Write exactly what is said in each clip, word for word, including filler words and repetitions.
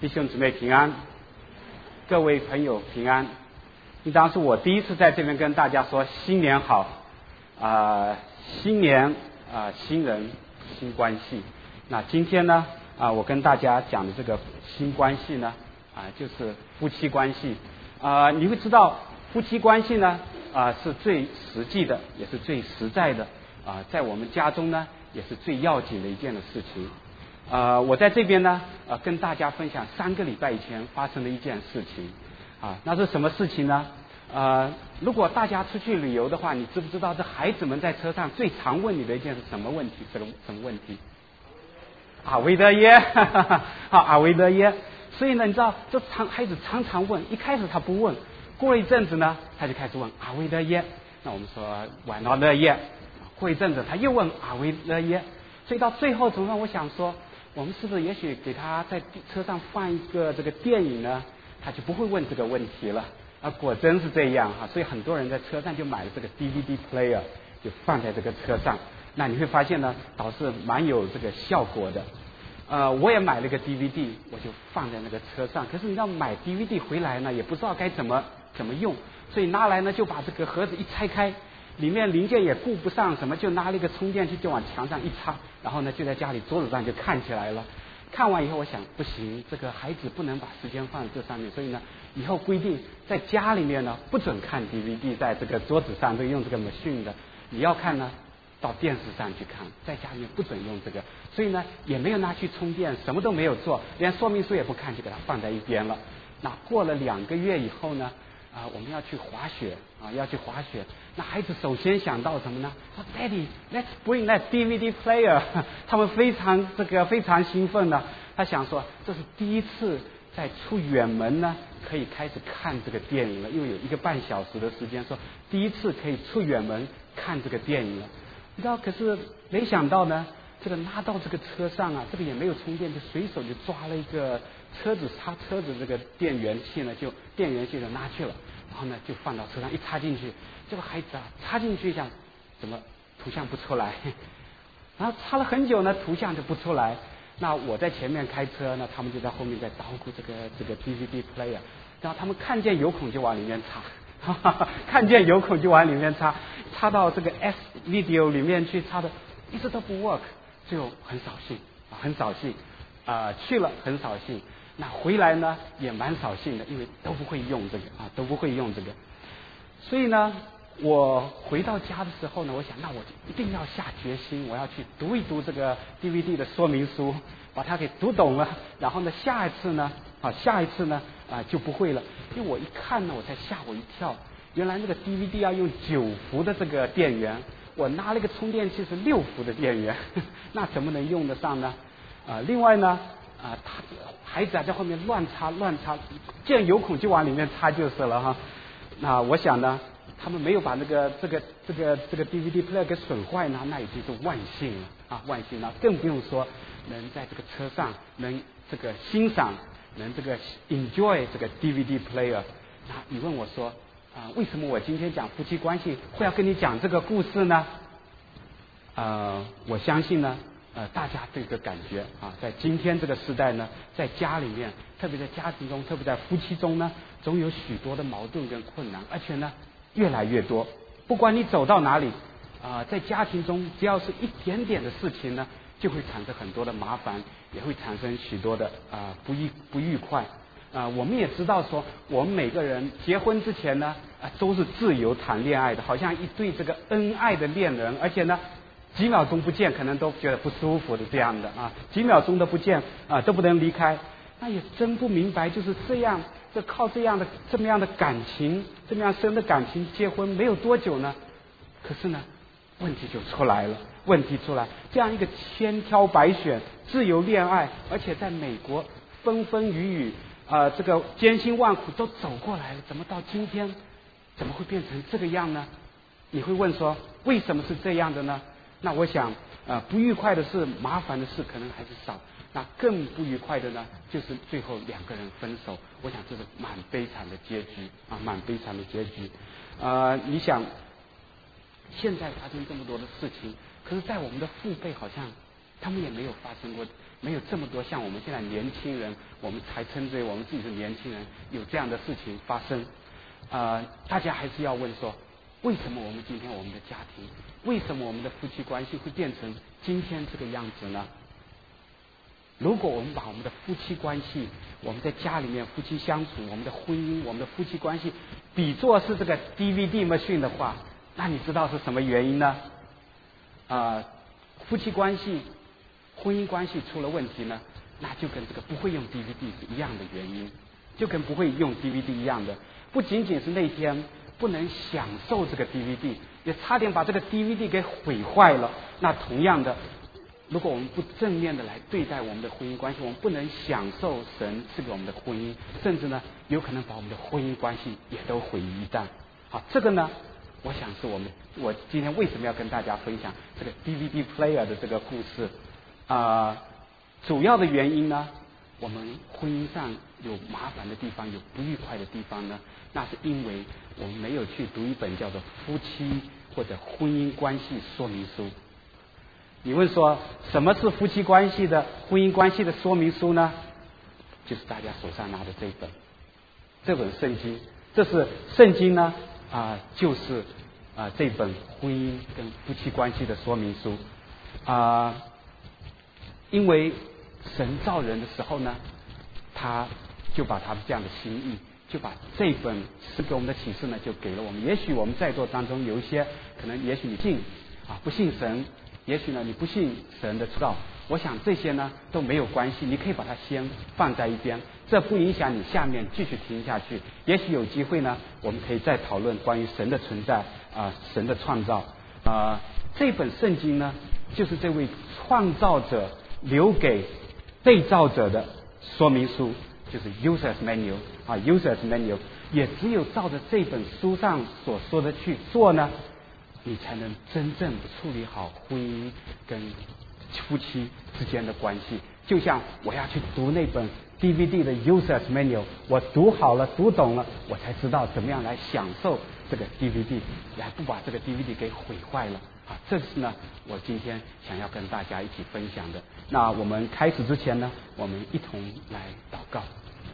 弟兄姊妹平安，各位朋友平安。应当是我第一次在这边跟大家说新年好啊、呃，新年啊、呃，新人新关系。那今天呢啊、呃，我跟大家讲的这个新关系呢啊、呃，就是夫妻关系啊、呃。你会知道夫妻关系呢啊、呃，是最实际的，也是最实在的啊、呃，在我们家中呢也是最要紧的一件的事情。呃，我在这边呢，呃，跟大家分享三个礼拜以前发生的一件事情，啊，那是什么事情呢？呃，如果大家出去旅游的话，你知不知道这孩子们在车上最常问你的一件是什么问题？什么什么问题？阿维德耶，哈哈哈，啊，阿维德耶。所以呢，你知道，这常孩子常常问，一开始他不问，过了一阵子呢，他就开始问阿维德耶。那我们说晚安的耶，过一阵子他又问阿维德耶，所以到最后怎么办？我想说。我们是不是也许给他在车上放一个这个电影呢，他就不会问这个问题了啊？果真是这样哈、啊，所以很多人在车上就买了这个 D V D player， 就放在这个车上。那你会发现呢，倒是蛮有这个效果的。呃，我也买了个 D V D， 我就放在那个车上。可是你知道买 D V D 回来呢，也不知道该怎么怎么用，所以拿来呢就把这个盒子一拆开。里面零件也顾不上什么，就拿了一个充电器就往墙上一插，然后呢就在家里桌子上就看起来了。看完以后我想不行，这个孩子不能把时间放在这上面，所以呢以后规定在家里面呢不准看 D V D 在这个桌子上，都用这个 machine 的，你要看呢到电视上去看，在家里面不准用这个，所以呢也没有拿去充电，什么都没有做，连说明书也不看，就给它放在一边了。那过了两个月以后呢啊、呃，我们要去滑雪啊，要去滑雪。那孩子首先想到什么呢？说 Daddy，let's bring that D V D player。他们非常这个非常兴奋呢。他想说，这是第一次在出远门呢，可以开始看这个电影了，因为有一个半小时的时间，说第一次可以出远门看这个电影了。你知道，可是没想到呢，这个拉到这个车上啊，这个也没有充电，就随手就抓了一个车子插车子这个电源器呢，就电源器就拿去了。然后呢，就放到车上一插进去，这个孩子啊，插进去一下，怎么图像不出来？然后插了很久呢，图像就不出来。那我在前面开车呢，他们就在后面在捣鼓这个这个 D V D player， 然后他们看见有孔就往里面插，哈哈，看见有孔就往里面插，插到这个 S video 里面去，插的一直都不 work， 最后很扫兴啊，很扫兴啊、呃，去了很扫兴。那回来呢也蛮扫兴的，因为都不会用这个啊，都不会用这个。所以呢，我回到家的时候呢，我想，那我就一定要下决心，我要去读一读这个 D V D 的说明书，把它给读懂了。然后呢，下一次呢，啊，下一次呢，啊就不会了。因为我一看呢，我才吓我一跳，原来那个 D V D 要用九伏的这个电源，我拿了一个充电器是六伏的电源，那怎么能用得上呢？啊，另外呢。啊，他孩子还在后面乱插乱插，见有孔就往里面插就是了哈。那我想呢，他们没有把那个这个这个这个 D V D player 给损坏呢，那已经是万幸了啊，万幸了，更不用说能在这个车上能这个欣赏，能这个 enjoy 这个 D V D player。那你问我说啊，为什么我今天讲夫妻关系会要跟你讲这个故事呢？呃，我相信呢。呃，大家对这个感觉啊，在今天这个时代呢，在家里面，特别在家庭中，特别在夫妻中呢，总有许多的矛盾跟困难，而且呢，越来越多。不管你走到哪里，啊、呃，在家庭中，只要是一点点的事情呢，就会产生很多的麻烦，也会产生许多的啊、呃、不愉不愉快。啊、呃，我们也知道说，我们每个人结婚之前呢，啊、呃，都是自由谈恋爱的，好像一对这个恩爱的恋人，而且呢。几秒钟不见，可能都觉得不舒服的这样的啊，几秒钟都不见啊，都不能离开。那也真不明白，就是这样，这靠这样的这么样的感情，这么样深的感情结婚没有多久呢，可是呢，问题就出来了，问题出来，这样一个千挑百选、自由恋爱，而且在美国风风雨雨啊、呃，这个艰辛万苦都走过来了，怎么到今天，怎么会变成这个样呢？你会问说，为什么是这样的呢？那我想，呃，不愉快的事、麻烦的事可能还是少。那更不愉快的呢，就是最后两个人分手。我想这是蛮悲惨的结局啊，蛮悲惨的结局。呃，你想，现在发生这么多的事情，可是，在我们的父辈好像他们也没有发生过，没有这么多像我们现在年轻人，我们才称之为我们自己是年轻人，有这样的事情发生。呃，大家还是要问说，为什么我们今天我们的家庭，为什么我们的夫妻关系会变成今天这个样子呢？如果我们把我们的夫妻关系，我们在家里面夫妻相处，我们的婚姻，我们的夫妻关系，比作是这个 D V D machine 的话，那你知道是什么原因呢？呃，夫妻关系、婚姻关系出了问题呢，那就跟这个不会用 D V D 是一样的原因，就跟不会用 D V D 一样的，不仅仅是那天不能享受这个 D V D， 也差点把这个 D V D 给毁坏了。那同样的，如果我们不正面的来对待我们的婚姻关系，我们不能享受神赐给我们的婚姻，甚至呢，有可能把我们的婚姻关系也都毁于一旦。好，这个呢，我想是我们我今天为什么要跟大家分享这个 D V D player 的这个故事啊、呃？主要的原因呢，我们婚姻上有麻烦的地方，有不愉快的地方呢，那是因为我们没有去读一本叫做夫妻或者婚姻关系说明书。你问说什么是夫妻关系的婚姻关系的说明书呢？就是大家手上拿的这本这本圣经，这是圣经呢啊、呃，就是啊、呃、这本婚姻跟夫妻关系的说明书啊、呃，因为神造人的时候呢，他就把他这样的心意，就把这本赐给我们的启示呢，就给了我们。也许我们在座当中有一些可能，也许你信啊不信神。也许呢，你不信神的造，我想这些呢都没有关系，你可以把它先放在一边，这不影响你下面继续听下去。也许有机会呢，我们可以再讨论关于神的存在啊、呃，神的创造啊、呃。这本圣经呢，就是这位创造者留给被造者的说明书，就是 User's Manual 啊 ，User's Manual。也只有照着这本书上所说的去做呢，你才能真正处理好婚姻跟夫妻之间的关系。就像我要去读那本 D V D 的 User's Manual， 我读好了读懂了，我才知道怎么样来享受这个 D V D， 来不把这个 D V D 给毁坏了啊！这是呢我今天想要跟大家一起分享的。那我们开始之前呢，我们一同来祷告。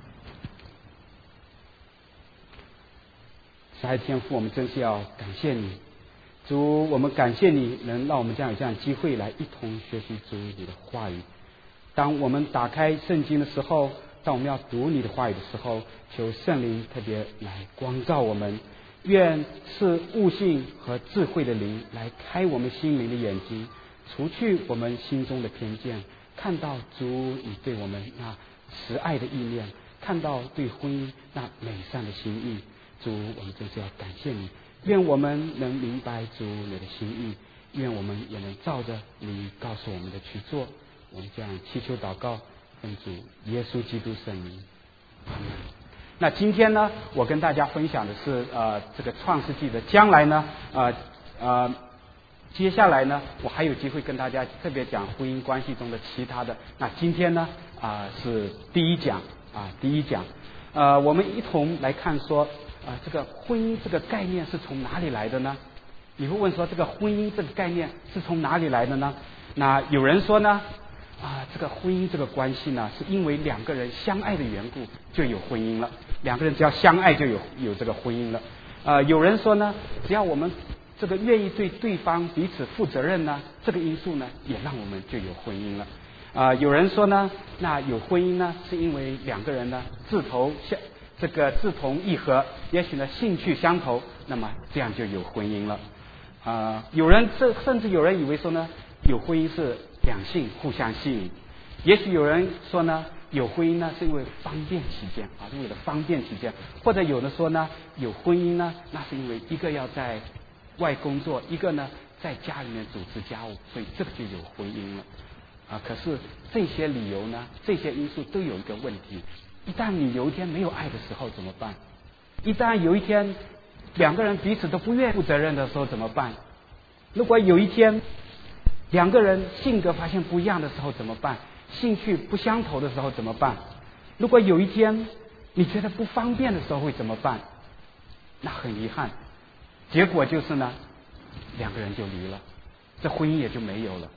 慈爱天父，我们真是要感谢你。主，我们感谢你能让我们这样有这样的机会来一同学习主你的话语。当我们打开圣经的时候，当我们要读你的话语的时候，求圣灵特别来光照我们，愿是悟性和智慧的灵来开我们心灵的眼睛，除去我们心中的偏见，看到主你对我们那慈爱的意念，看到对婚姻那美善的心意。主，我们真是要感谢你，愿我们能明白主你的心意，愿我们也能照着你告诉我们的去做。我们这样祈求祷告，奉主耶稣基督圣名，阿门。那今天呢，我跟大家分享的是呃这个创世纪的将来呢，呃呃接下来呢，我还有机会跟大家特别讲婚姻关系中的其他的。那今天呢啊、呃、是第一讲啊、呃、第一讲，呃我们一同来看说啊、呃这个婚姻这个概念是从哪里来的呢？你会问说这个婚姻这个概念是从哪里来的呢？那有人说呢啊，这个婚姻这个关系呢，是因为两个人相爱的缘故就有婚姻了。两个人只要相爱就有有这个婚姻了。呃，有人说呢，只要我们这个愿意对对方彼此负责任呢，这个因素呢，也让我们就有婚姻了。啊、呃，有人说呢，那有婚姻呢，是因为两个人呢志投相这个志同意合，也许呢兴趣相投，那么这样就有婚姻了。啊、呃，有人这甚至有人以为说呢，有婚姻是两性互相吸引。也许有人说呢，有婚姻呢是因为方便起见啊，是为了方便起见，或者有的说呢，有婚姻呢，那是因为一个要在外工作，一个呢在家里面主持家务，所以这个就有婚姻了啊。可是这些理由呢，这些因素都有一个问题：一旦你有一天没有爱的时候怎么办？一旦有一天两个人彼此都不愿负责任的时候怎么办？如果有一天两个人性格发现不一样的时候怎么办？兴趣不相投的时候怎么办？如果有一天你觉得不方便的时候会怎么办？那很遗憾，结果就是呢，两个人就离了，这婚姻也就没有了。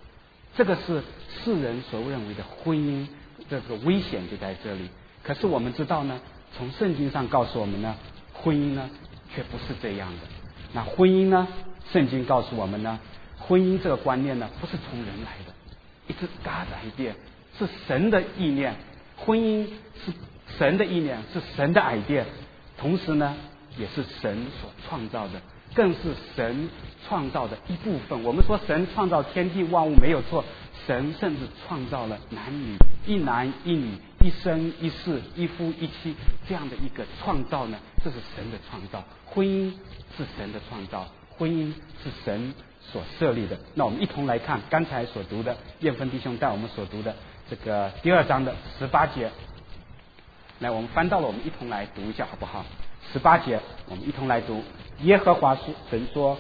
这个是世人所认为的婚姻，这个危险就在这里。可是我们知道呢，从圣经上告诉我们呢，婚姻呢却不是这样的。那婚姻呢，圣经告诉我们呢，婚姻这个观念呢不是从人来的， It's God's idea， 是神的意念。婚姻是神的意念，是神的 idea， 同时呢也是神所创造的，更是神创造的一部分。我们说神创造天地万物没有错，神甚至创造了男女，一男一女，一生一世，一夫一妻，这样的一个创造呢，这是神的创造。婚姻是神的创造，婚姻是神所设立的。那我们一同来看刚才所读的，燕芬弟兄带我们所读的这个第二章的十八节。来，我们翻到了，我们一同来读一下好不好？十八节，我们一同来读。耶和华神说，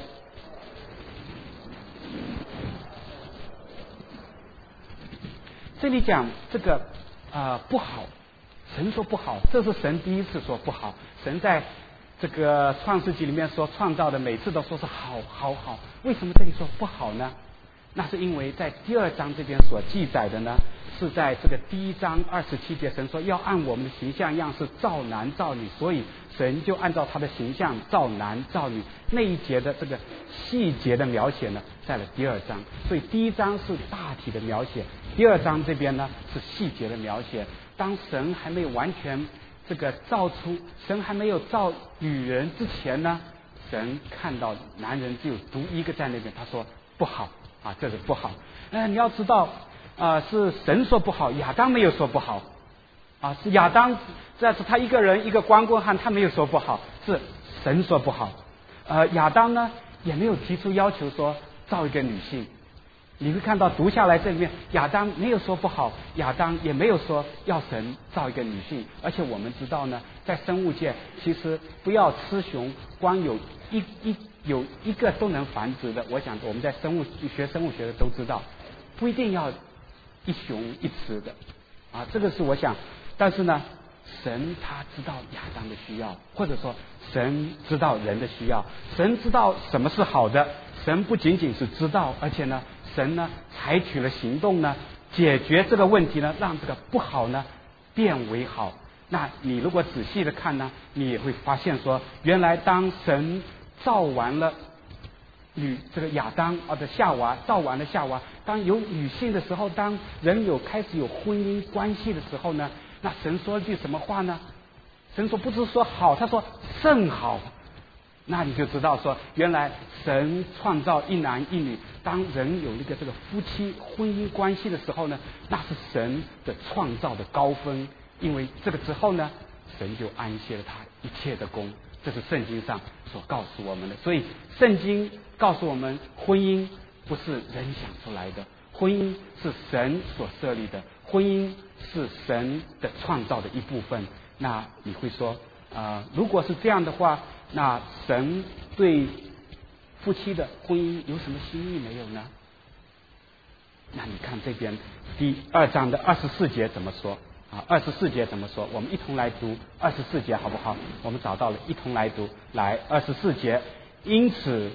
这里讲这个啊、呃、不好，神说不好，这是神第一次说不好。神在这个创世纪里面所创造的，每次都说是好好好，为什么这里说不好呢？那是因为在第二章这边所记载的呢，是在这个第一章二十七节，神说要按我们的形象样式造男造女，所以神就按照他的形象造男造女。那一节的这个细节的描写呢，在了第二章。所以第一章是大体的描写，第二章这边呢是细节的描写。当神还没有完全这个造出，神还没有造女人之前呢，神看到男人只有独一个在那边，他说不好啊，这是不好。呃，你要知道啊、呃，是神说不好，亚当没有说不好啊，是亚当这是他一个人一个光棍汉，他没有说不好，是神说不好。呃，亚当呢也没有提出要求说造一个女性。你会看到读下来这里面，亚当没有说不好，亚当也没有说要神造一个女性。而且我们知道呢，在生物界其实不要雌雄，光有一一有一个都能繁殖的。我想我们在生物学生物学的都知道，不一定要一雄一雌的啊，这个是我想。但是呢，神他知道亚当的需要，或者说神知道人的需要，神知道什么是好的。神不仅仅是知道，而且呢，神呢采取了行动呢，解决这个问题呢，让这个不好呢变为好。那你如果仔细的看呢，你也会发现说，原来当神造完了女这个亚当或者夏娃，造完了夏娃，当有女性的时候，当人有开始有婚姻关系的时候呢，那神说了句什么话呢？神说不是说好，他说甚好。那你就知道说，原来神创造一男一女，当人有一个这个夫妻婚姻关系的时候呢，那是神的创造的高峰。因为这个之后呢，神就安歇了他一切的功，这是圣经上所告诉我们的。所以圣经告诉我们，婚姻不是人想出来的，婚姻是神所设立的，婚姻是神的创造的一部分。那你会说啊、呃，如果是这样的话，那神对夫妻的婚姻有什么心意没有呢？那你看这边第二章的二十四节怎么说啊？二十四节怎么说？我们一同来读二十四节好不好？我们找到了，一同来读。来，二十四节，因此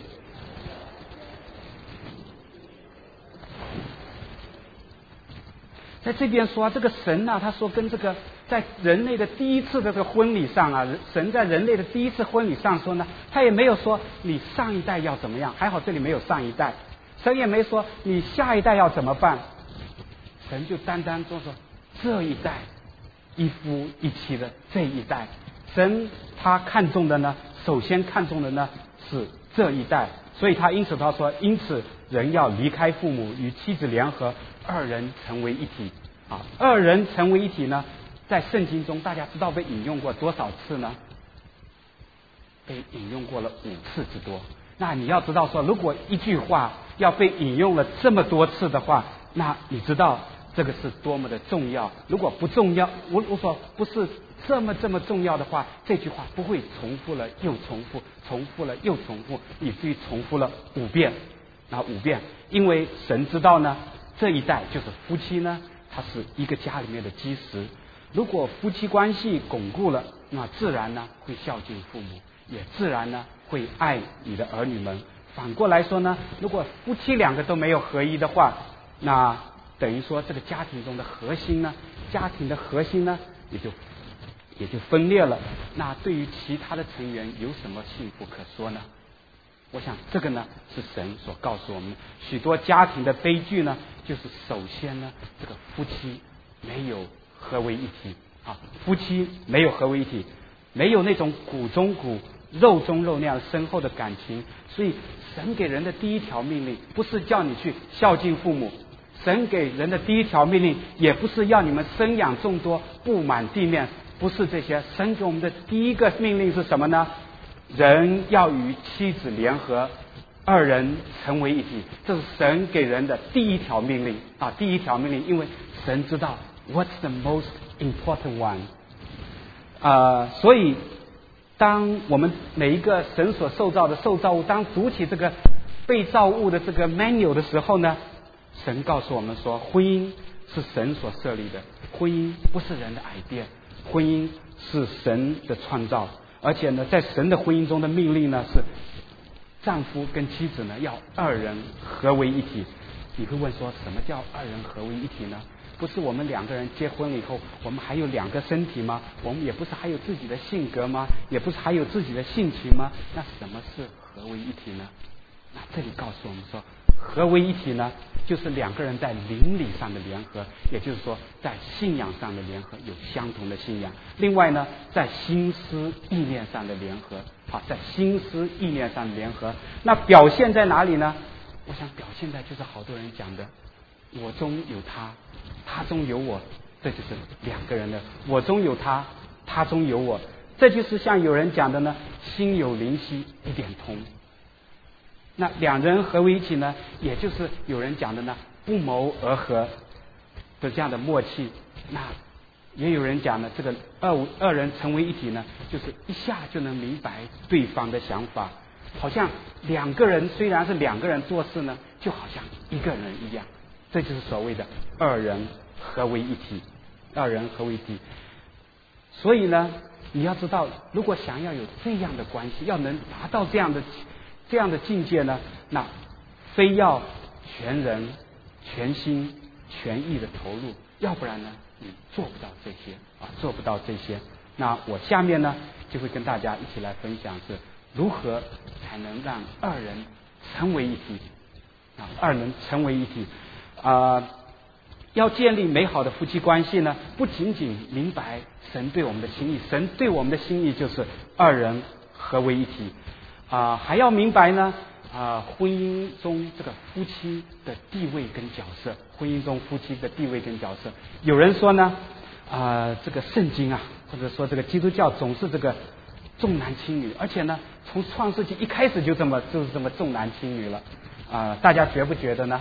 在这边说、啊、这个神啊，他说跟这个在人类的第一次的这个婚礼上啊，神在人类的第一次婚礼上说呢，他也没有说你上一代要怎么样，还好这里没有上一代，神也没说你下一代要怎么办，神就单单说说这一代一夫一妻的这一代，神他看重的呢，首先看重的呢是这一代，所以他因此他说，因此人要离开父母，与妻子联合，二人成为一体啊。二人成为一体呢，在圣经中大家知道被引用过多少次呢？被引用过了五次之多。那你要知道说，如果一句话要被引用了这么多次的话，那你知道这个是多么的重要。如果不重要，我我说不是这么这么重要的话，这句话不会重复了又重复，重复了又重复，以至于重复了五遍啊五遍。因为神知道呢，这一代就是夫妻呢，它是一个家里面的基石。如果夫妻关系巩固了，那自然呢会孝敬父母，也自然呢会爱你的儿女们。反过来说呢，如果夫妻两个都没有合一的话， 那等于说这个家庭中的核心呢，家庭的核心呢也就也就分裂了。那对于其他的成员有什么幸福可说呢？我想这个呢是神所告诉我们的。许多家庭的悲剧呢，就是首先呢这个夫妻没有合为一体啊，夫妻没有合为一体，没有那种骨中骨肉中肉那样深厚的感情。所以神给人的第一条命令不是叫你去孝敬父母，神给人的第一条命令也不是要你们生养众多布满地面，不是这些。神给我们的第一个命令是什么呢？人要与妻子联合，二人成为一体。这是神给人的第一条命令啊，第一条命令。因为神知道 what's the most important one 啊、呃，所以当我们每一个神所受造的受造物，当读起这个被造物的这个 manual 的时候呢，神告诉我们说，婚姻是神所设立的，婚姻不是人的 idea， 婚姻是神的创造。而且呢，在神的婚姻中的命令呢，是丈夫跟妻子呢要二人合为一体。你会问说，什么叫二人合为一体呢？不是我们两个人结婚了以后，我们还有两个身体吗？我们也不是还有自己的性格吗？也不是还有自己的性情吗？那什么是合为一体呢？那这里告诉我们说，合为一体呢，就是两个人在邻里上的联合，也就是说在信仰上的联合，有相同的信仰。另外呢，在心思意念上的联合，好，在心思意念上的联合，那表现在哪里呢？我想表现在就是好多人讲的，我中有他，他中有我，这就是两个人的我中有他，他中有我。这就是像有人讲的呢，心有灵犀一点通。那两人合为一体呢，也就是有人讲的呢，不谋而合的这样的默契。那也有人讲呢，这个二二人成为一体呢，就是一下就能明白对方的想法，好像两个人虽然是两个人做事呢，就好像一个人一样。这就是所谓的二人合为一体，二人合为一体。所以呢，你要知道，如果想要有这样的关系，要能达到这样的这样的境界呢，那非要全人全心全意的投入，要不然呢你做不到这些啊，做不到这些。那我下面呢就会跟大家一起来分享是如何才能让二人成为一体啊，二人成为一体啊、呃。要建立美好的夫妻关系呢，不仅仅明白神对我们的心意，神对我们的心意就是二人合为一体啊、呃，还要明白呢啊、呃，婚姻中这个夫妻的地位跟角色，婚姻中夫妻的地位跟角色。有人说呢啊、呃，这个圣经啊，或者说这个基督教总是这个重男轻女，而且呢，从创世纪一开始就这么就是这么重男轻女了啊、呃，大家觉不觉得呢？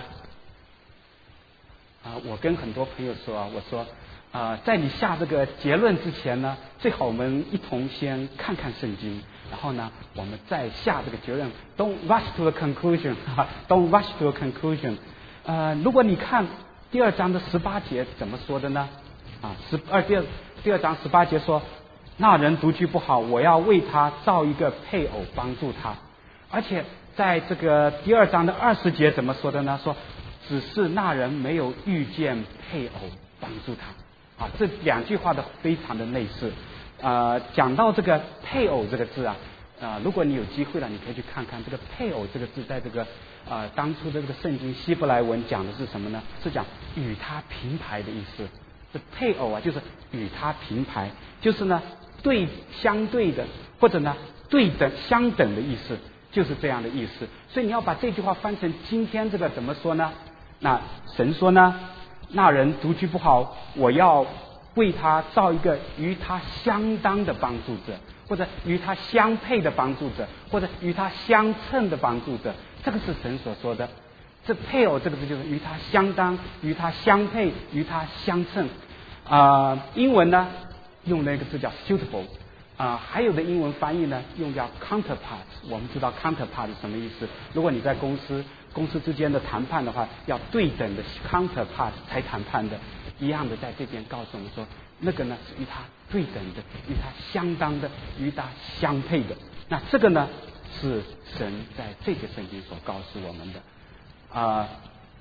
啊、呃，我跟很多朋友说啊，我说啊、呃，在你下这个结论之前呢，最好我们一同先看看圣经，然后呢，我们再下这个结论。Don't rush to a conclusion， Don't rush to a conclusion。呃，如果你看第二章的十八节怎么说的呢？啊，十二第二第二章十八节说，那人独居不好，我要为他造一个配偶帮助他。而且在这个第二章的二十节怎么说的呢？说只是那人没有遇见配偶帮助他。啊，这两句话的非常的类似。呃，讲到这个配偶这个字啊，啊、呃，如果你有机会了，你可以去看看这个配偶这个字，在这个呃当初的这个圣经希伯来文讲的是什么呢？是讲与他平排的意思。这配偶啊，就是与他平排，就是呢对相对的，或者呢对等相等的意思，就是这样的意思。所以你要把这句话翻成今天这个怎么说呢？那神说呢，那人独居不好，我要为他造一个与他相当的帮助者，或者与他相配的帮助者，或者与他相称的帮助者。这个是神所说的。这配偶这个字就是与他相当，与他相配，与他相称。啊、呃，英文呢用那个字叫 suitable。啊、呃，还有的英文翻译呢用叫 counterpart。我们知道 counterpart 是什么意思？如果你在公司公司之间的谈判的话，要对等的 counterpart 才谈判的。一样的，在这边告诉我们说，那个呢是与他对等的，与他相当的，与他相配的。那这个呢是神在这个圣经所告诉我们的。啊、呃，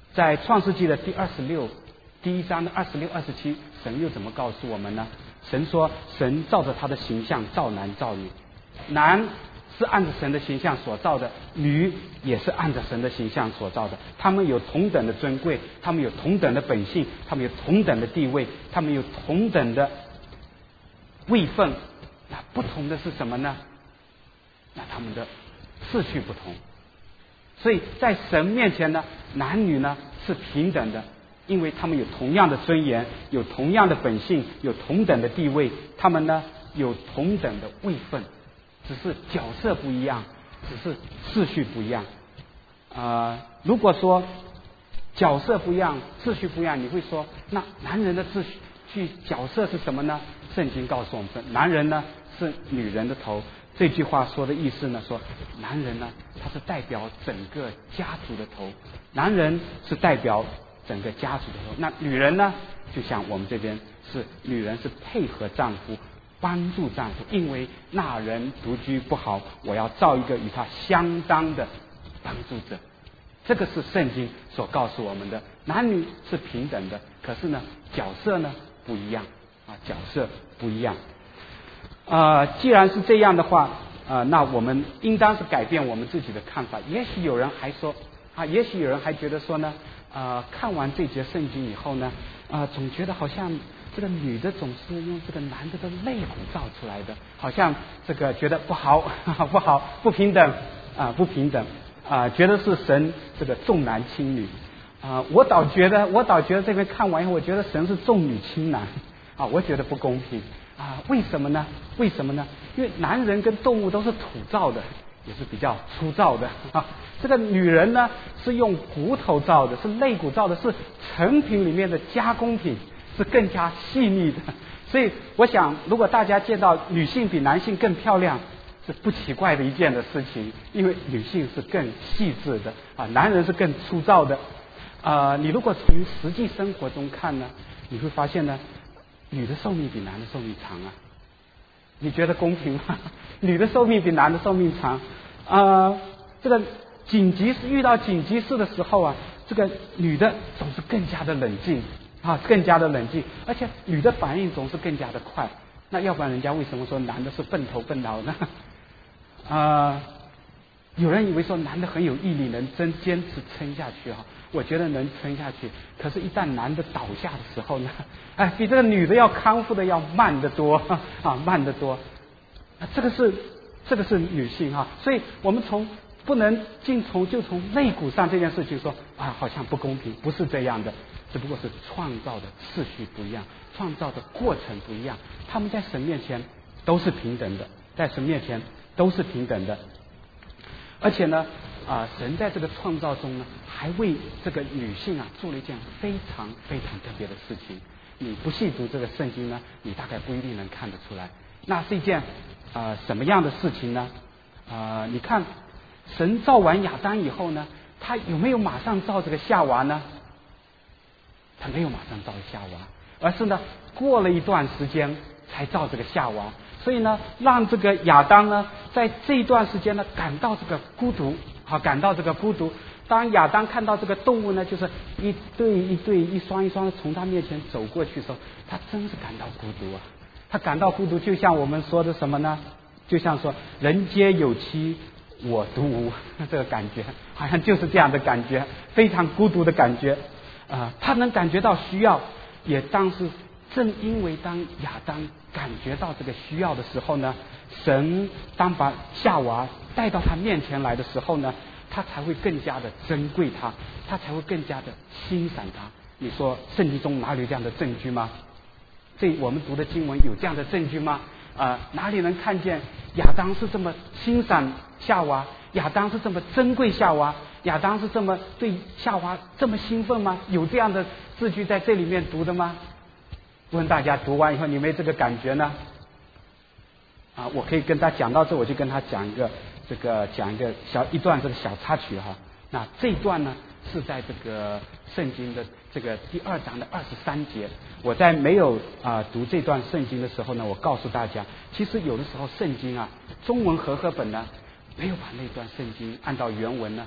在创世纪的第二十六第一章的二十六、二十七，神又怎么告诉我们呢？神说，神照着他的形象造男造女，男是按着神的形象所造的，女也是按着神的形象所造的。他们有同等的尊贵，他们有同等的本性，他们有同等的地位，他们有同等的位分。那不同的是什么呢？那他们的次序不同。所以在神面前呢，男女呢是平等的，因为他们有同样的尊严，有同样的本性，有同等的地位，他们呢有同等的位分，只是角色不一样，只是次序不一样。呃，如果说角色不一样，次序不一样，你会说，那男人的次序角色是什么呢？圣经告诉我们说，男人呢是女人的头。这句话说的意思呢，说男人呢他是代表整个家族的头，男人是代表整个家族的头。那女人呢，就像我们这边是女人是配合丈夫，帮助丈夫，因为那人独居不好，我要造一个与他相当的帮助者。这个是圣经所告诉我们的，男女是平等的，可是呢角色呢不一样啊，角色不一样。呃，既然是这样的话，呃，那我们应当是改变我们自己的看法。也许有人还说啊，也许有人还觉得说呢，呃，看完这节圣经以后呢，啊、呃，总觉得好像这个女的总是用这个男的的肋骨造出来的，好像这个觉得不好，不好，不平等啊、呃，不平等啊、呃，觉得是神这个重男轻女啊、呃，我倒觉得，我倒觉得这边看完以后，我觉得神是重女轻男啊，我觉得不公平。啊，为什么呢？为什么呢？因为男人跟动物都是土造的，也是比较粗糙的啊。这个女人呢，是用骨头造的，是肋骨造的，是成品里面的加工品，是更加细腻的。所以，我想，如果大家见到女性比男性更漂亮，是不奇怪的一件的事情，因为女性是更细致的啊，男人是更粗糙的。啊、呃，你如果从实际生活中看呢，你会发现呢。女的寿命比男的寿命长啊，你觉得公平吗？女的寿命比男的寿命长，啊、呃，这个紧急遇到紧急事的时候啊，这个女的总是更加的冷静啊，更加的冷静，而且女的反应总是更加的快。那要不然人家为什么说男的是笨头笨脑呢？啊、呃，有人以为说男的很有毅力，能真坚持撑下去啊。我觉得能撑下去，可是，一旦男的倒下的时候呢，哎，比这个女的要康复的要慢得多啊，慢得多。啊，这个是这个是女性啊，所以我们从不能尽从就从肋骨上这件事情说啊，好像不公平，不是这样的，只不过是创造的次序不一样，创造的过程不一样，他们在神面前都是平等的，在神面前都是平等的，而且呢。啊、呃，神在这个创造中呢，还为这个女性啊做了一件非常非常特别的事情。你不细读这个圣经呢，你大概不一定能看得出来。那是一件啊、呃、什么样的事情呢？啊、呃，你看，神造完亚当以后呢，他有没有马上造这个夏娃呢？他没有马上造夏娃，而是呢过了一段时间才造这个夏娃。所以呢，让这个亚当呢，在这一段时间呢，感到这个孤独。好，感到这个孤独。当亚当看到这个动物呢，就是一对一对、一双一双的从他面前走过去的时候，他真是感到孤独啊！他感到孤独，就像我们说的什么呢？就像说“人皆有妻，我独无”这个感觉，好像就是这样的感觉，非常孤独的感觉。啊、呃，他能感觉到需要，也当是正因为当亚当感觉到这个需要的时候呢，神当把夏娃带到他面前来的时候呢，他才会更加的珍贵他，他才会更加的欣赏他。你说圣经中哪里有这样的证据吗？这我们读的经文有这样的证据吗？啊、呃，哪里能看见亚当是这么欣赏夏娃，亚当是这么珍贵夏娃，亚当是这么对夏娃这么兴奋吗？有这样的字句在这里面读的吗？问大家读完以后，你没这个感觉呢？啊，我可以跟他讲到这，我就跟他讲一个这个讲一个小一段这个小插曲哈。那这一段呢是在这个圣经的这个第二章的二十三节。我在没有啊、呃、读这段圣经的时候呢，我告诉大家，其实有的时候圣经啊，中文和合本呢没有把那段圣经按照原文呢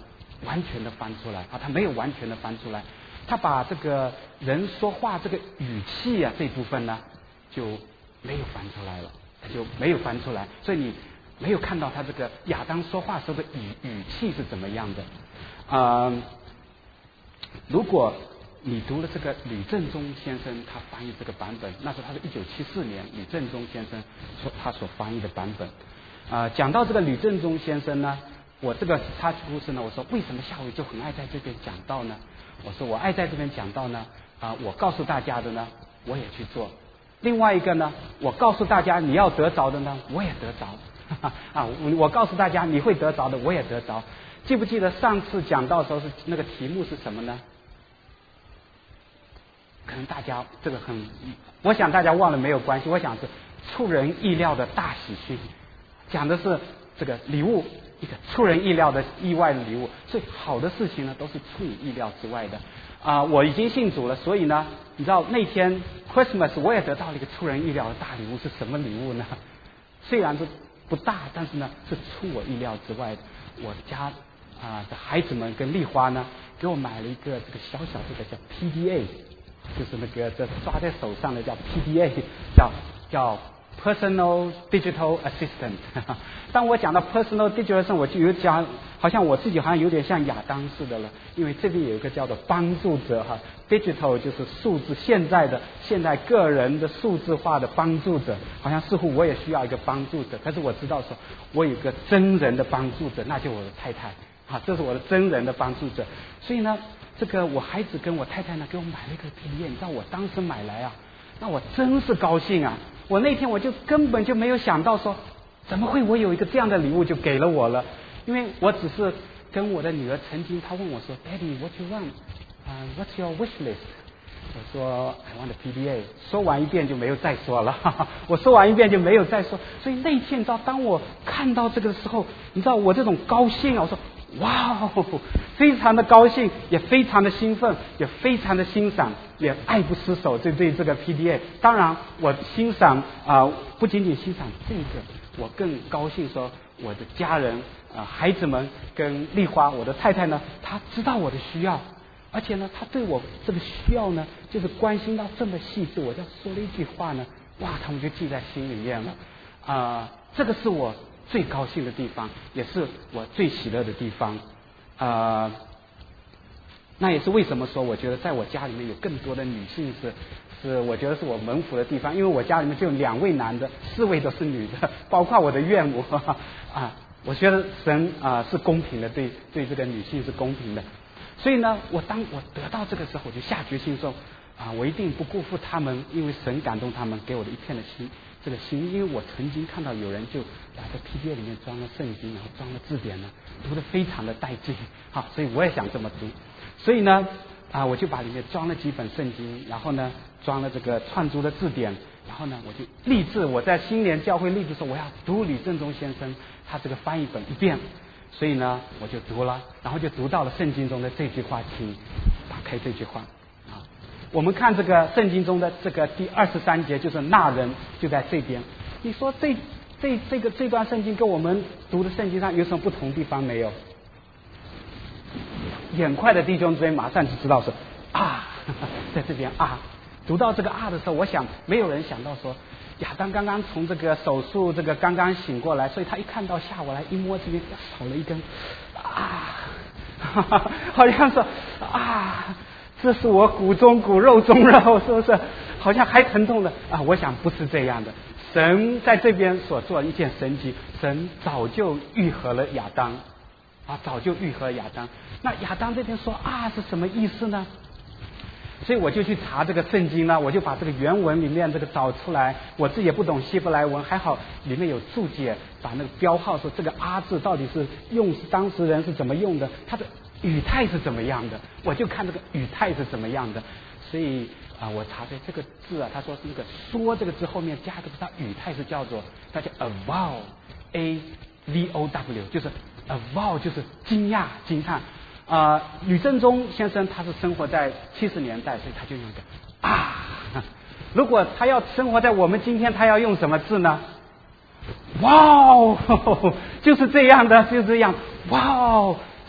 完全的翻出来啊，他没有完全的翻出来，他把这个人说话这个语气啊这部分呢就没有翻出来了，他就没有翻出来，所以你没有看到他这个亚当说话时候的语语气是怎么样的啊、呃？如果你读了这个吕正中先生他翻译这个版本，那时候他是一九七四年吕正中先生所他所翻译的版本啊、呃。讲到这个吕正中先生呢，我这个插曲故事呢，我说为什么夏伟就很爱在这边讲道呢？我说我爱在这边讲道呢啊、呃，我告诉大家的呢，我也去做。另外一个呢，我告诉大家你要得着的呢，我也得着啊，我告诉大家你会得着的，我也得着。记不记得上次讲道的时候是那个题目是什么呢？可能大家这个很，我想大家忘了没有关系。我想是出人意料的大喜讯，讲的是这个礼物，一个出人意料的意外的礼物。所以好的事情呢，都是出你意料之外的啊、呃！我已经信主了，所以呢，你知道那天 Christmas 我也得到了一个出人意料的大礼物，是什么礼物呢？虽然是不大，但是呢是出我意料之外的。我家啊的孩子们跟丽花呢，给我买了一个这个小小这个叫 P D A。就是那个这抓在手上的叫 P D A， 叫叫 Personal Digital Assistant。当我讲到 Personal Digital Assistant， 我就有讲，好像我自己好像有点像亚当似的了，因为这边有一个叫做帮助者哈 ，Digital 就是数字，现在的现在个人的数字化的帮助者，好像似乎我也需要一个帮助者，但是我知道说，我有一个真人的帮助者，那就我的太太，啊，这是我的真人的帮助者，所以呢。这个我孩子跟我太太呢给我买了一个 P D A， 你知道我当时买来啊，那我真是高兴啊！我那天我就根本就没有想到说，怎么会我有一个这样的礼物就给了我了？因为我只是跟我的女儿曾经，她问我说 ，Daddy what you want？ 啊、uh, ，What's your wish list？ 我说 I want a P D A， 说完一遍就没有再说了，哈哈，我说完一遍就没有再说。所以那天你知道，当我看到这个的时候，你知道我这种高兴啊，我说。哇哦，非常的高兴，也非常的兴奋，也非常的欣赏，也爱不释手。对对，这个 P D A， 当然我欣赏啊、呃，不仅仅欣赏这个，我更高兴说我的家人啊、呃，孩子们跟丽花，我的太太呢，她知道我的需要，而且呢，她对我这个需要呢，就是关心到这么细致。我就说了一句话呢，哇，他们就记在心里面了啊、呃，这个是我。最高兴的地方，也是我最喜乐的地方，啊、呃，那也是为什么说，我觉得在我家里面有更多的女性是，是我觉得是我蒙福的地方，因为我家里面只有两位男的，四位都是女的，包括我的岳母啊，我觉得神啊、呃、是公平的，对对这个女性是公平的，所以呢，我当我得到这个时候，我就下决心说啊，我一定不辜负他们，因为神感动他们给我的一片的心。这个心，因为我曾经看到有人就把在 P D A 里面装了圣经，然后装了字典呢，读得非常的带劲，好，所以我也想这么读，所以呢，啊，我就把里面装了几本圣经，然后呢，装了这个串珠的字典，然后呢，我就立志，我在新年教会立志说我要读吕正中先生他这个翻译本一遍，所以呢，我就读了，然后就读到了圣经中的这句话，请打开这句话。我们看这个圣经中的这个第二十三节，就是那人就在这边。你说这这这个这段圣经跟我们读的圣经上有什么不同地方没有？眼快的弟兄姊妹马上就知道说啊，在这边啊，读到这个啊的时候，我想没有人想到说亚当刚刚从这个手术这个刚刚醒过来，所以他一看到下午来一摸这边少了一根啊，好像说啊。这是我骨中骨肉中肉，是不是？好像还疼痛的啊！我想不是这样的。神在这边所做的一件神迹，神早就愈合了亚当，啊，早就愈合亚当。那亚当这边说啊是什么意思呢？所以我就去查这个圣经了，我就把这个原文里面这个找出来。我自己也不懂希伯来文，还好里面有注解，把那个标号说这个啊字到底是用当时人是怎么用的，它的语态是怎么样的，我就看这个语态是怎么样的。所以啊、呃，我查对这个字啊，他说是那个说这个字后面加一个字，它语态是叫做它叫 avow，a v o w， 就是 avow 就是惊讶惊叹。啊、呃，吕正中先生他是生活在七十年代，所以他就用一个啊。如果他要生活在我们今天，他要用什么字呢？哇哦，就是这样的，就是这样。哇哦，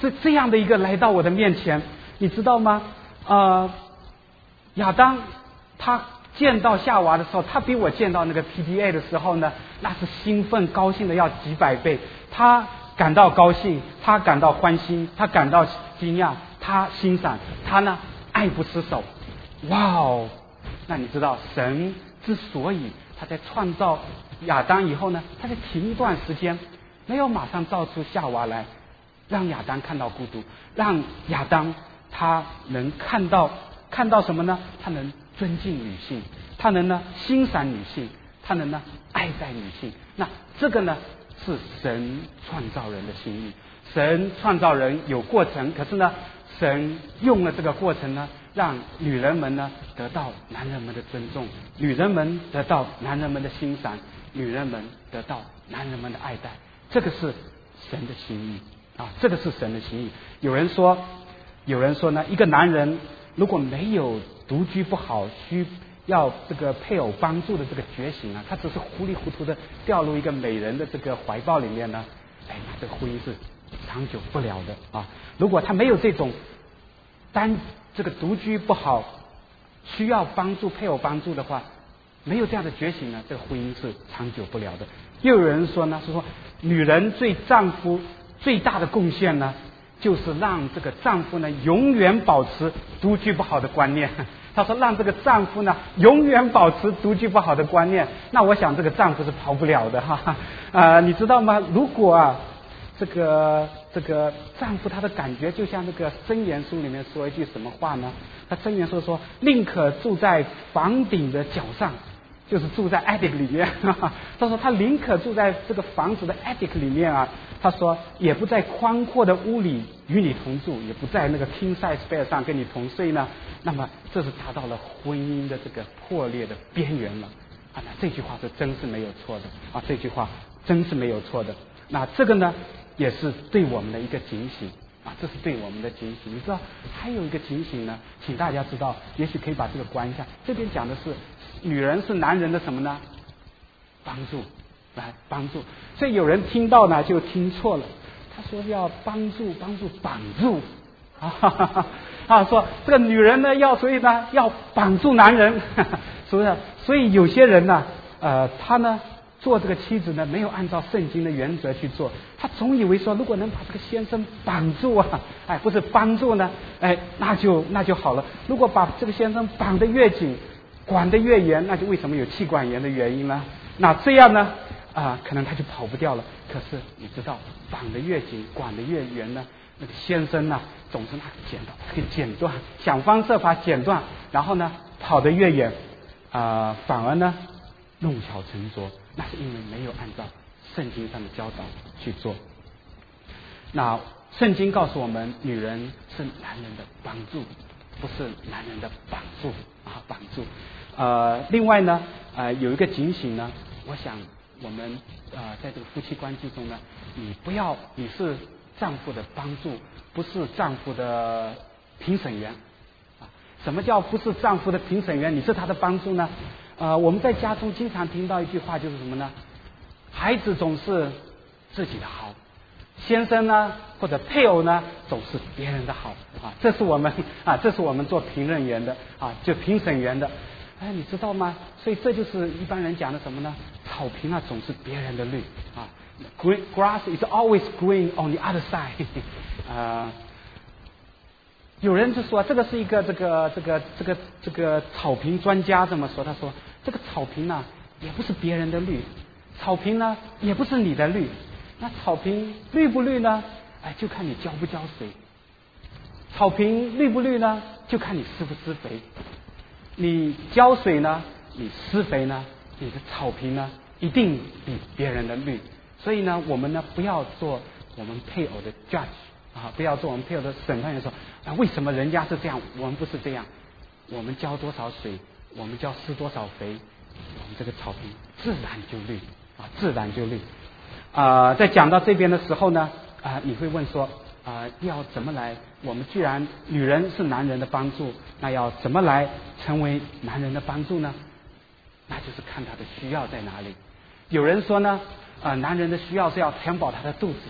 这这样的一个来到我的面前，你知道吗？呃，亚当他见到夏娃的时候，他比我见到那个 P D A 的时候呢，那是兴奋高兴的要几百倍。他感到高兴，他感到欢欣，他感到惊讶，他欣赏，他呢爱不释手。哇哦！那你知道神之所以他在创造亚当以后呢，他在停一段时间，没有马上造出夏娃来，让亚当看到孤独，让亚当他能看到看到什么呢？他能尊敬女性，他能呢欣赏女性，他能呢爱戴女性。那这个呢是神创造人的心意。神创造人有过程，可是呢神用了这个过程呢，让女人们呢得到男人们的尊重，女人们得到男人们的欣赏，女人们得到男人们的爱戴。这个是神的心意啊，这个是神的心意。有人说有人说呢，一个男人如果没有独居不好，需要这个配偶帮助的这个觉醒啊，他只是糊里糊涂的掉入一个美人的这个怀抱里面呢，哎，那这个婚姻是长久不了的啊。如果他没有这种单这个独居不好，需要帮助配偶帮助的话，没有这样的觉醒呢，这个婚姻是长久不了的。又有人说呢，是说女人对丈夫最大的贡献呢，就是让这个丈夫呢永远保持独居不好的观念。他说让这个丈夫呢永远保持独居不好的观念。那我想这个丈夫是跑不了的哈哈。呃，你知道吗？如果啊这个这个丈夫他的感觉就像这个箴言书里面说一句什么话呢？他箴言说说宁可住在房顶的角上，就是住在 attic 里面。他说他宁可住在这个房子的 attic 里面啊，他说也不在宽阔的屋里与你同住，也不在那个 king size bed 上跟你同睡呢。那么这是达到了婚姻的这个破裂的边缘了啊！那这句话是真是没有错的啊！这句话真是没有错的。那这个呢，也是对我们的一个警醒啊！这是对我们的警醒。你知道还有一个警醒呢，请大家知道，也许可以把这个关一下。这边讲的是女人是男人的什么呢？帮助，来帮助。所以有人听到呢就听错了，他说要帮助帮助绑住啊哈哈哈啊，说这个女人呢要所以呢要绑住男人，是不是？所以有些人呢，呃，他呢做这个妻子呢没有按照圣经的原则去做，他总以为说如果能把这个先生绑住啊，哎，不是帮助呢，哎，那就那就好了。如果把这个先生绑得越紧，管得越严，那就为什么有气管炎的原因呢？那这样呢啊、呃，可能他就跑不掉了。可是你知道，绑得越紧，管得越严呢，那个先生呢总是拿剪刀给剪断，想方设法剪断，然后呢跑得越远啊、呃，反而呢弄巧成拙，那是因为没有按照圣经上的教导去做。那圣经告诉我们，女人是男人的帮助，不是男人的绑住啊，绑住。呃，另外呢，呃，有一个警醒呢，我想我们呃在这个夫妻关系中呢，你不要你是丈夫的帮助，不是丈夫的评审员啊。什么叫不是丈夫的评审员？你是他的帮助呢？呃，我们在家中经常听到一句话，就是什么呢？孩子总是自己的好，先生呢或者配偶呢总是别人的好啊。这是我们啊，这是我们做评论员的啊，就评审员的。哎，你知道吗？所以这就是一般人讲的什么呢？草坪啊总是别人的绿啊。Green grass is always green on the other side 啊。有人就说这个是一个这个这个这个这个草坪专家这么说，他说这个草坪呢也不是别人的绿，草坪呢也不是你的绿，那草坪绿不绿呢？哎，就看你浇不浇水。草坪绿不绿呢？就看你施不施肥。你浇水呢，你施肥呢，你的草坪呢一定比别人的绿。所以呢，我们呢不要做我们配偶的 judge 啊，不要做我们配偶的审判员说啊，为什么人家是这样，我们不是这样？我们浇多少水，我们浇施多少肥，我们这个草坪自然就绿啊，自然就绿。啊、呃，在讲到这边的时候呢，啊、呃，你会问说啊、呃，要怎么来？我们既然女人是男人的帮助，那要怎么来成为男人的帮助呢？那就是看他的需要在哪里。有人说呢，呃，男人的需要是要填饱他的肚子，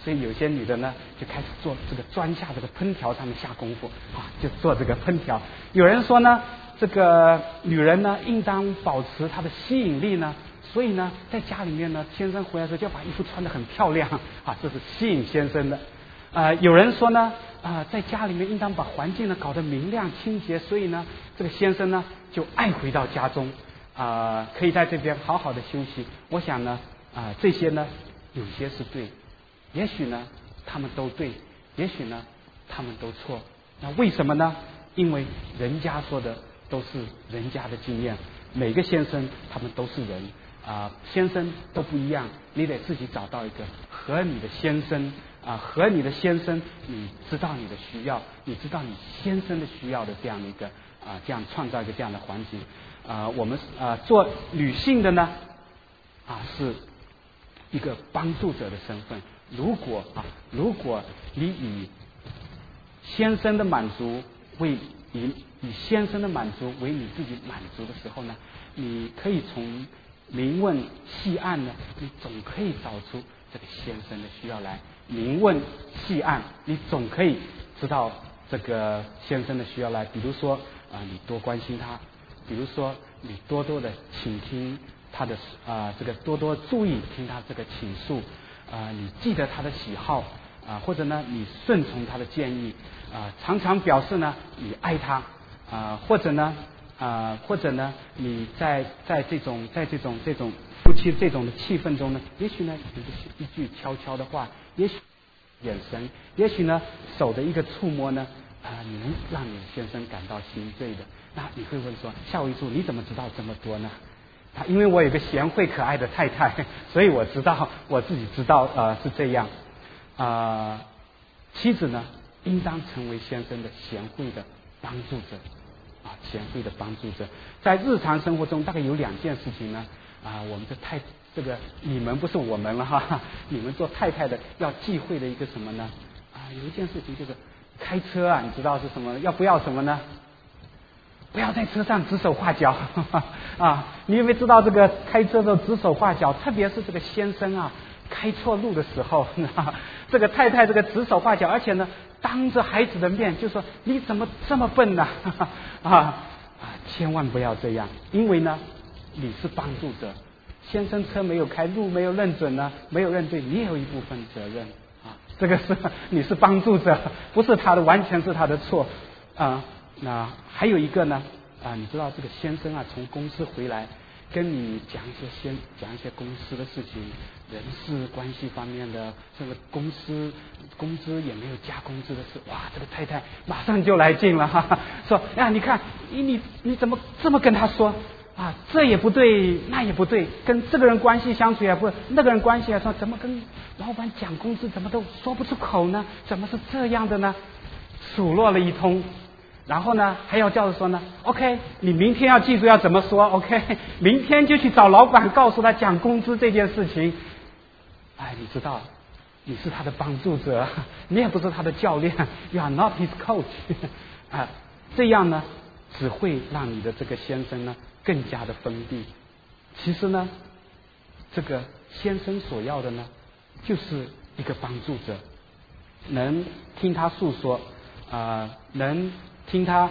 所以有些女的呢就开始做这个砖下这个烹调上面下功夫啊，就做这个烹调。有人说呢，这个女人呢应当保持她的吸引力呢，所以呢在家里面呢，先生回来的时候就要把衣服穿得很漂亮啊，这是吸引先生的。啊、呃，有人说呢，啊、呃，在家里面应当把环境呢搞得明亮清洁，所以呢，这个先生呢就爱回到家中，啊、呃，可以在这边好好的休息。我想呢，啊、呃，这些呢有些是对，也许呢他们都对，也许呢他们都错。那为什么呢？因为人家说的都是人家的经验，每个先生他们都是人啊、呃，先生都不一样，你得自己找到一个和你的先生啊、呃，和你的先生，你知道你的需要，你知道你先生的需要的这样的一个啊、呃，这样创造一个这样的环境啊、呃，我们啊、呃、做女性的呢啊是一个帮助者的身份。如果啊，如果你以先生的满足为以以先生的满足为你自己满足的时候呢，你可以从明问细案呢，你总可以找出这个先生的需要来。明问细案，你总可以知道这个先生的需要来。比如说啊、呃，你多关心他；比如说你多多的倾听他的啊、呃，这个多多注意听他这个倾诉啊、呃，你记得他的喜好啊、呃，或者呢你顺从他的建议啊、呃，常常表示呢你爱他啊、呃，或者呢啊、呃，或者呢你在在这种在这种这种夫妻这种的气氛中呢，也许呢一句悄悄的话，也许眼神，也许呢手的一个触摸呢啊、呃，你能让你先生感到心醉的。那你会问说，夏维柱你怎么知道这么多呢？啊，因为我有个贤惠可爱的太太，所以我知道，我自己知道呃是这样。啊、呃，妻子呢应当成为先生的贤惠的帮助者啊，贤惠的帮助者。在日常生活中，大概有两件事情呢啊，我们的太这个你们不是我们了哈，你们做太太的要忌讳的一个什么呢？啊，有一件事情就是开车啊，你知道是什么？要不要什么呢？不要在车上指手画脚啊！你有没有知道这个开车的指手画脚，特别是这个先生啊开错路的时候，这个太太这个指手画脚，而且呢当着孩子的面就说你怎么这么笨呢？啊啊！千万不要这样，因为呢你是帮助者，先生车没有开，路没有认准呢，没有认对，你也有一部分责任啊。这个是你是帮助者，不是他的，完全是他的错啊。那还有一个呢啊，你知道这个先生啊从公司回来跟你讲一些先讲一些公司的事情，人事关系方面的，这个公司工资也没有加工资的事，哇，这个太太马上就来劲了哈哈，说呀你看你你你怎么这么跟他说啊，这也不对那也不对，跟这个人关系相处也不，那个人关系啊，说怎么跟老板讲工资怎么都说不出口呢？怎么是这样的呢？数落了一通。然后呢，还要叫着说呢 ，OK， 你明天要记住要怎么说 ，OK， 明天就去找老板，告诉他讲工资这件事情。哎，你知道，你是他的帮助者，你也不是他的教练 ，You are not his coach 啊，这样呢，只会让你的这个先生呢更加的封闭。其实呢，这个先生所要的呢，就是一个帮助者，能听他诉说啊、呃，能。听他，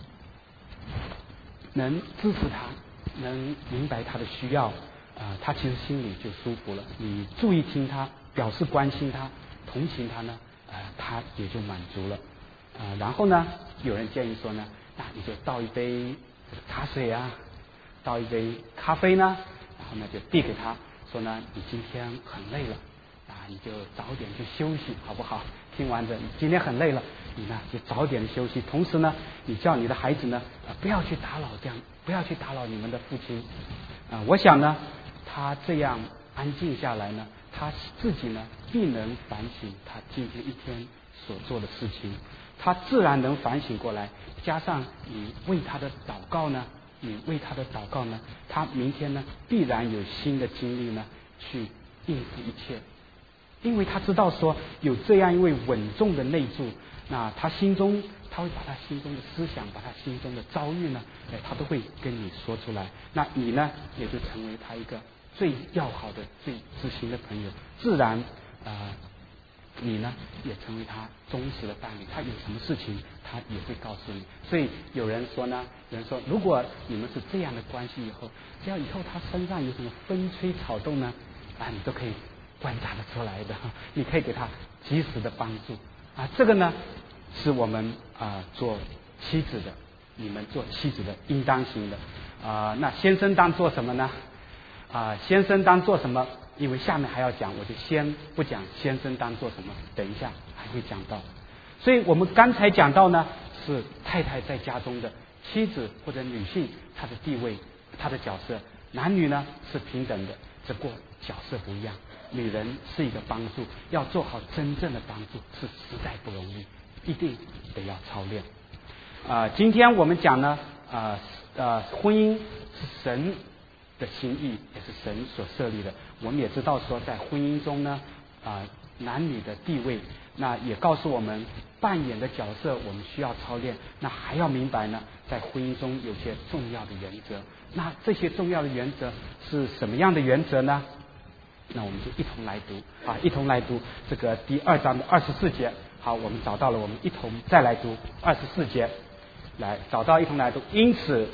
能支持他，能明白他的需要，啊、呃，他其实心里就舒服了。你注意听他，表示关心他，同情他呢，呃，他也就满足了。啊、呃，然后呢，有人建议说呢，那你就倒一杯茶水啊，倒一杯咖啡呢，然后呢就递给他，说呢，你今天很累了，啊，你就早点去休息，好不好？听完这，你今天很累了。你呢就早点休息，同时呢，你叫你的孩子呢，呃，不要去打扰这样，不要去打扰你们的父亲。啊、呃，我想呢，他这样安静下来呢，他自己呢必能反省他今天一天所做的事情，他自然能反省过来。加上你为他的祷告呢，你为他的祷告呢，他明天呢必然有新的精力呢去应付一切，因为他知道说有这样一位稳重的内助。那他心中，他会把他心中的思想，把他心中的遭遇呢，哎，他都会跟你说出来。那你呢，也就成为他一个最要好的、最知心的朋友，自然啊、呃， 你呢也成为他忠实的伴侣，他有什么事情他也会告诉你。所以有人说呢，有人说如果你们是这样的关系以后，只要以后他身上有什么风吹草动呢，啊，你都可以观察得出来的，你可以给他及时的帮助啊。这个呢是我们啊做妻子的，你们做妻子的应当行的啊。那先生当做什么呢？啊，先生当做什么？因为下面还要讲，我就先不讲先生当做什么，等一下还会讲到。所以我们刚才讲到呢，是太太在家中的妻子或者女性，她的地位、她的角色，男女呢是平等的，只不过角色不一样。女人是一个帮助，要做好真正的帮助是实在不容易，一定得要操练。啊、呃，今天我们讲呢，啊呃婚姻是神的心意，也是神所设立的。我们也知道说，在婚姻中呢，啊、呃、男女的地位，那也告诉我们扮演的角色，我们需要操练。那还要明白呢，在婚姻中有些重要的原则。那这些重要的原则是什么样的原则呢？那我们就一同来读啊，一同来读这个第二章的二十四节。好，我们找到了，我们一同再来读二十四节。来，找到一同来读。因此，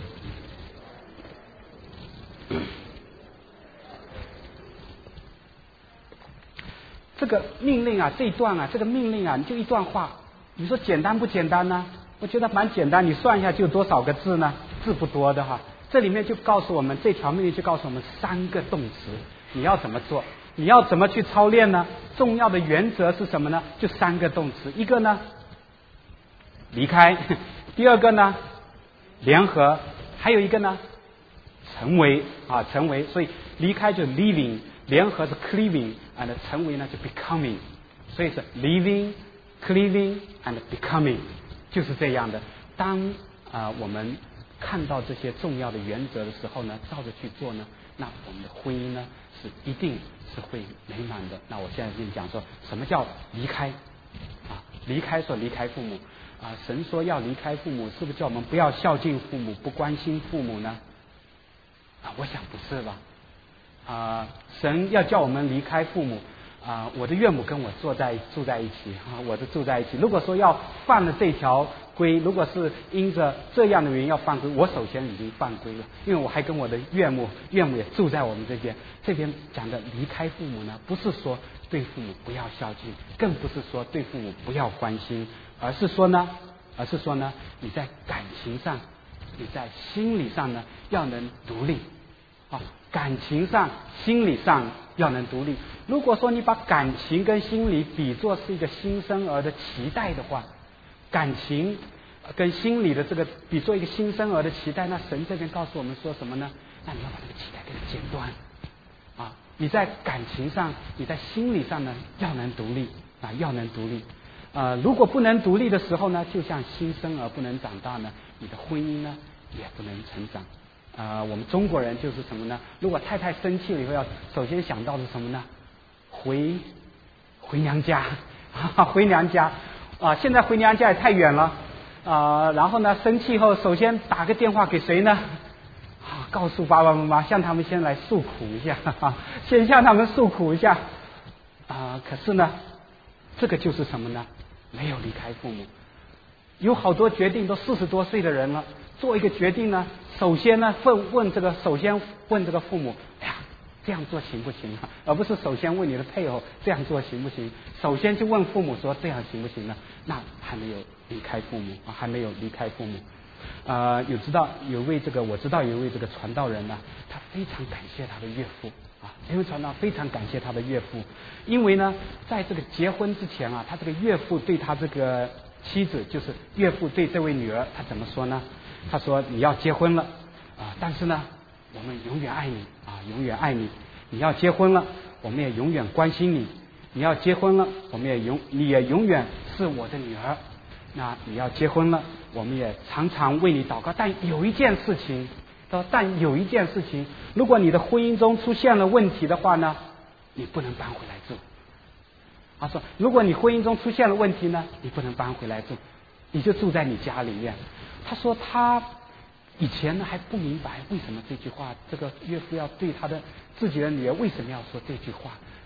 这个命令啊，这一段啊，这个命令啊，就一段话，你说简单不简单呢？我觉得蛮简单，你算一下就多少个字呢？字不多的哈。这里面就告诉我们，这条命令就告诉我们三个动词，你要怎么做？你要怎么去操练呢？重要的原则是什么呢？就三个动词，一个呢离开，第二个呢联合，还有一个呢成为啊成为。所以离开就 living， 联合是 cleaving， and 成为呢就 becoming， 所以是 living cleaving and becoming， 就是这样的。当啊、呃、我们看到这些重要的原则的时候呢，照着去做呢，那我们的婚姻呢是一定是会美满的。那我现在跟你讲说，什么叫离开啊？离开说离开父母啊，神说要离开父母，是不是叫我们不要孝敬父母，不关心父母呢？啊，我想不是吧？啊，神要叫我们离开父母啊。我的岳母跟我坐在住在一起啊，我的住在一起。如果说要犯了这条规，如果是因着这样的原因要犯规，我首先已经犯规了，因为我还跟我的岳母，岳母也住在我们这边。这边讲的离开父母呢，不是说对父母不要孝敬，更不是说对父母不要关心，而是说呢，而是说呢，你在感情上，你在心理上呢，要能独立啊，感情上、心理上要能独立。如果说你把感情跟心理比作是一个新生儿的脐带的话，感情跟心理的这个比作一个新生儿的脐带，那神这边告诉我们说什么呢？那你要把这个脐带给它剪断啊！你在感情上，你在心理上呢，要能独立啊，要能独立。呃，如果不能独立的时候呢，就像新生儿不能长大呢，你的婚姻呢也不能成长。啊、呃，我们中国人就是什么呢？如果太太生气了以后，要首先想到的是什么呢？回回娘家，回娘家。啊，现在回娘家也太远了啊！然后呢，生气后首先打个电话给谁呢？啊，告诉爸爸妈妈，向他们先来诉苦一下，啊、先向他们诉苦一下啊。可是呢，这个就是什么呢？没有离开父母。有好多决定都四十多岁的人了，做一个决定呢，首先呢问问这个，首先问这个父母，哎呀，这样做行不行啊？而不是首先问你的配偶这样做行不行？首先就问父母说这样行不行呢？那还没有离开父母啊，还没有离开父母。呃，有知道有位这个我知道有一位这个传道人呢，他非常感谢他的岳父啊，因为传道非常感谢他的岳父，因为呢，在这个结婚之前啊，他这个岳父对他这个妻子，就是岳父对这位女儿，他怎么说呢？他说你要结婚了啊，但是呢，我们永远爱你啊，永远爱你。你要结婚了，我们也永远关心你。你要结婚了，我们也永你也永远是我的女儿。那你要结婚了，我们也常常为你祷告。但有一件事情，但有一件事情，如果你的婚姻中出现了问题的话呢，你不能搬回来住。他说，如果你婚姻中出现了问题呢，你不能搬回来住，你就住在你家里面。他说他以前呢还不明白为什么这句话，这个岳父要对他的自己的女儿为什么要说这句话。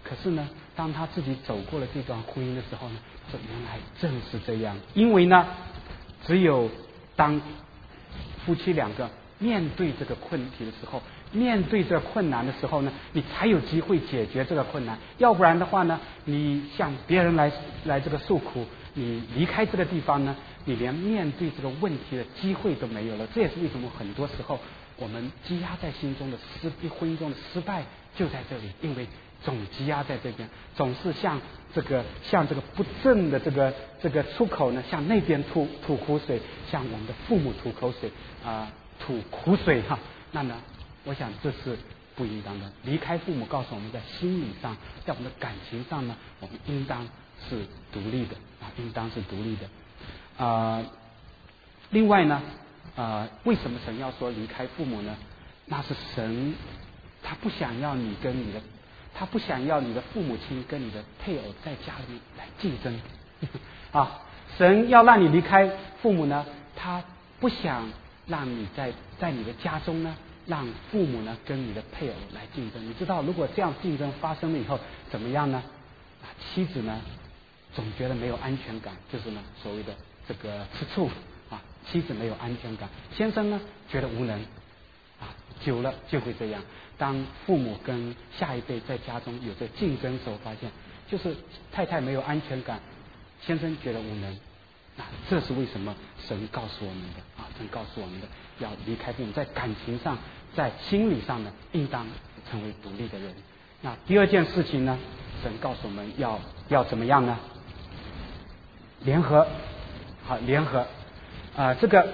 可是呢，当他自己走过了这段婚姻的时候呢，说原来正是这样。因为呢，只有当夫妻两个面对这个困题的时候，面对这个困难的时候呢，你才有机会解决这个困难。要不然的话呢，你向别人来来这个诉苦，你离开这个地方呢，你连面对这个问题的机会都没有了。这也是为什么很多时候我们积压在心中的失婚姻中的失败就在这里，因为总积压在这边，总是向这个向这个不正的这个这个出口呢，向那边吐吐苦水，向我们的父母吐口水啊、呃，吐苦水哈。那么，我想这是不应当的。离开父母，告诉我们在心理上，在我们的感情上呢，我们应当是独立的啊，应当是独立的啊、呃。另外呢，啊、呃，为什么神要说离开父母呢？那是神他不想要你跟你的。他不想要你的父母亲跟你的配偶在家里来竞争啊！神要让你离开父母呢，他不想让你在在你的家中呢，让父母呢跟你的配偶来竞争。你知道，如果这样竞争发生了以后怎么样呢？啊，妻子呢总觉得没有安全感，就是呢所谓的这个吃醋啊，妻子没有安全感，先生呢觉得无能啊，久了就会这样。当父母跟下一辈在家中有着竞争的时候，发现就是太太没有安全感，先生觉得无能，那这是为什么神告诉我们的啊？神告诉我们的要离开父母，在感情上，在心理上呢，应当成为独立的人。那第二件事情呢，神告诉我们要要怎么样呢？联合，好，联合，啊、呃，这个。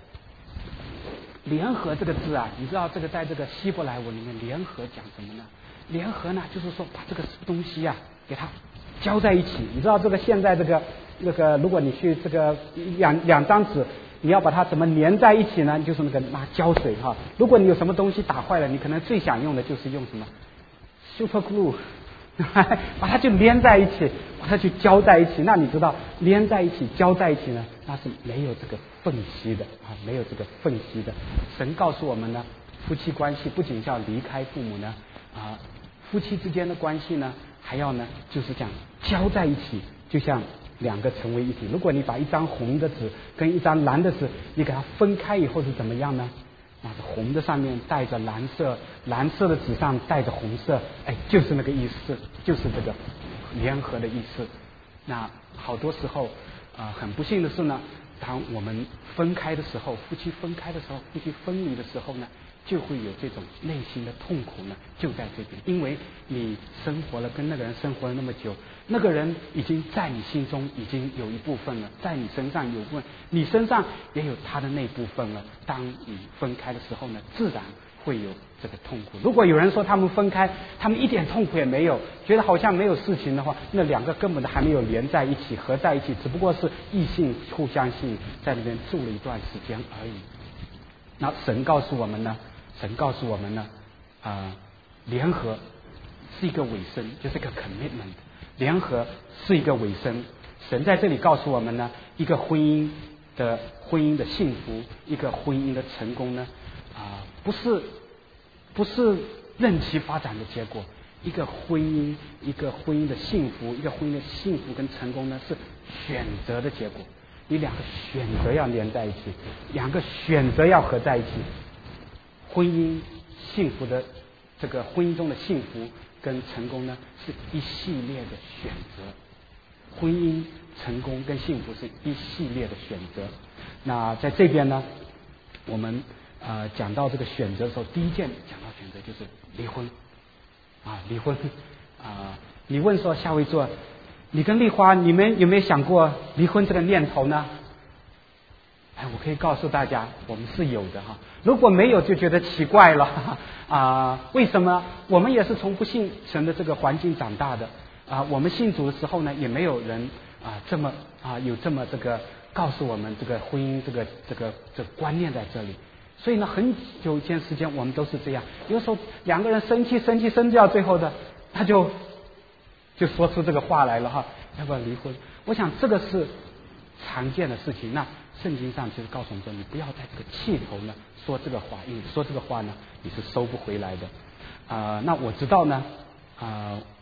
联合这个字啊，你知道这个在这个希伯来文里面，联合讲什么呢？联合呢，就是说把这个东西啊，给它交在一起。你知道这个现在这个那个，如果你去这个两两张纸，你要把它怎么粘在一起呢？就是那个拿胶水哈。如果你有什么东西打坏了，你可能最想用的就是用什么 super glue， 把它就粘在一起，把它就交在一起。那你知道粘在一起、交在一起呢，那是没有这个缝隙的啊，没有这个缝隙的。神告诉我们呢，夫妻关系不仅是要离开父母呢，啊，夫妻之间的关系呢，还要呢，就是讲交在一起，就像两个成为一体。如果你把一张红的纸跟一张蓝的纸，你给它分开以后是怎么样呢？那是红的上面带着蓝色，蓝色的纸上带着红色，哎，就是那个意思，就是这个联合的意思。那好多时候啊、呃，很不幸的是呢，当我们分开的时候，夫妻分开的时候，夫妻分离的时候呢，就会有这种内心的痛苦呢，就在这边。因为你生活了，跟那个人生活了那么久，那个人已经在你心中已经有一部分了，在你身上有部分，你身上也有他的那部分了。当你分开的时候呢，自然会有这个痛苦。如果有人说他们分开，他们一点痛苦也没有，觉得好像没有事情的话，那两个根本都还没有连在一起、合在一起，只不过是异性互相吸引，在那边住了一段时间而已。那神告诉我们呢，神告诉我们呢，啊、呃，联合是一个尾声，就是一个 commitment。联合是一个尾声。神在这里告诉我们呢，一个婚姻的婚姻的幸福，一个婚姻的成功呢，啊、呃，不是不是任其发展的结果。一个婚姻，一个婚姻的幸福，一个婚姻的幸福跟成功呢，是选择的结果。你两个选择要连在一起，两个选择要合在一起。婚姻幸福的这个婚姻中的幸福跟成功呢，是一系列的选择。婚姻成功跟幸福是一系列的选择。那在这边呢，我们呃讲到这个选择的时候，第一件讲到选择就是离婚啊，离婚啊。你问说夏威座，你跟丽花，你们有没有想过离婚这个念头呢？哎，我可以告诉大家，我们是有的哈。如果没有，就觉得奇怪了啊、呃。为什么？我们也是从不信神的这个环境长大的啊、呃。我们信主的时候呢，也没有人啊、呃、这么啊、呃、有这么这个告诉我们这个婚姻这个这个这个观念在这里。所以呢，很久一段时间我们都是这样。有时候两个人生气生气生气到最后的，他就就说出这个话来了哈，要不要离婚？我想这个是常见的事情。那圣经上就是告诉我们说，你不要在这个气头呢说这个话，因为说这个话呢你是收不回来的。啊、呃，那我知道呢，啊、呃，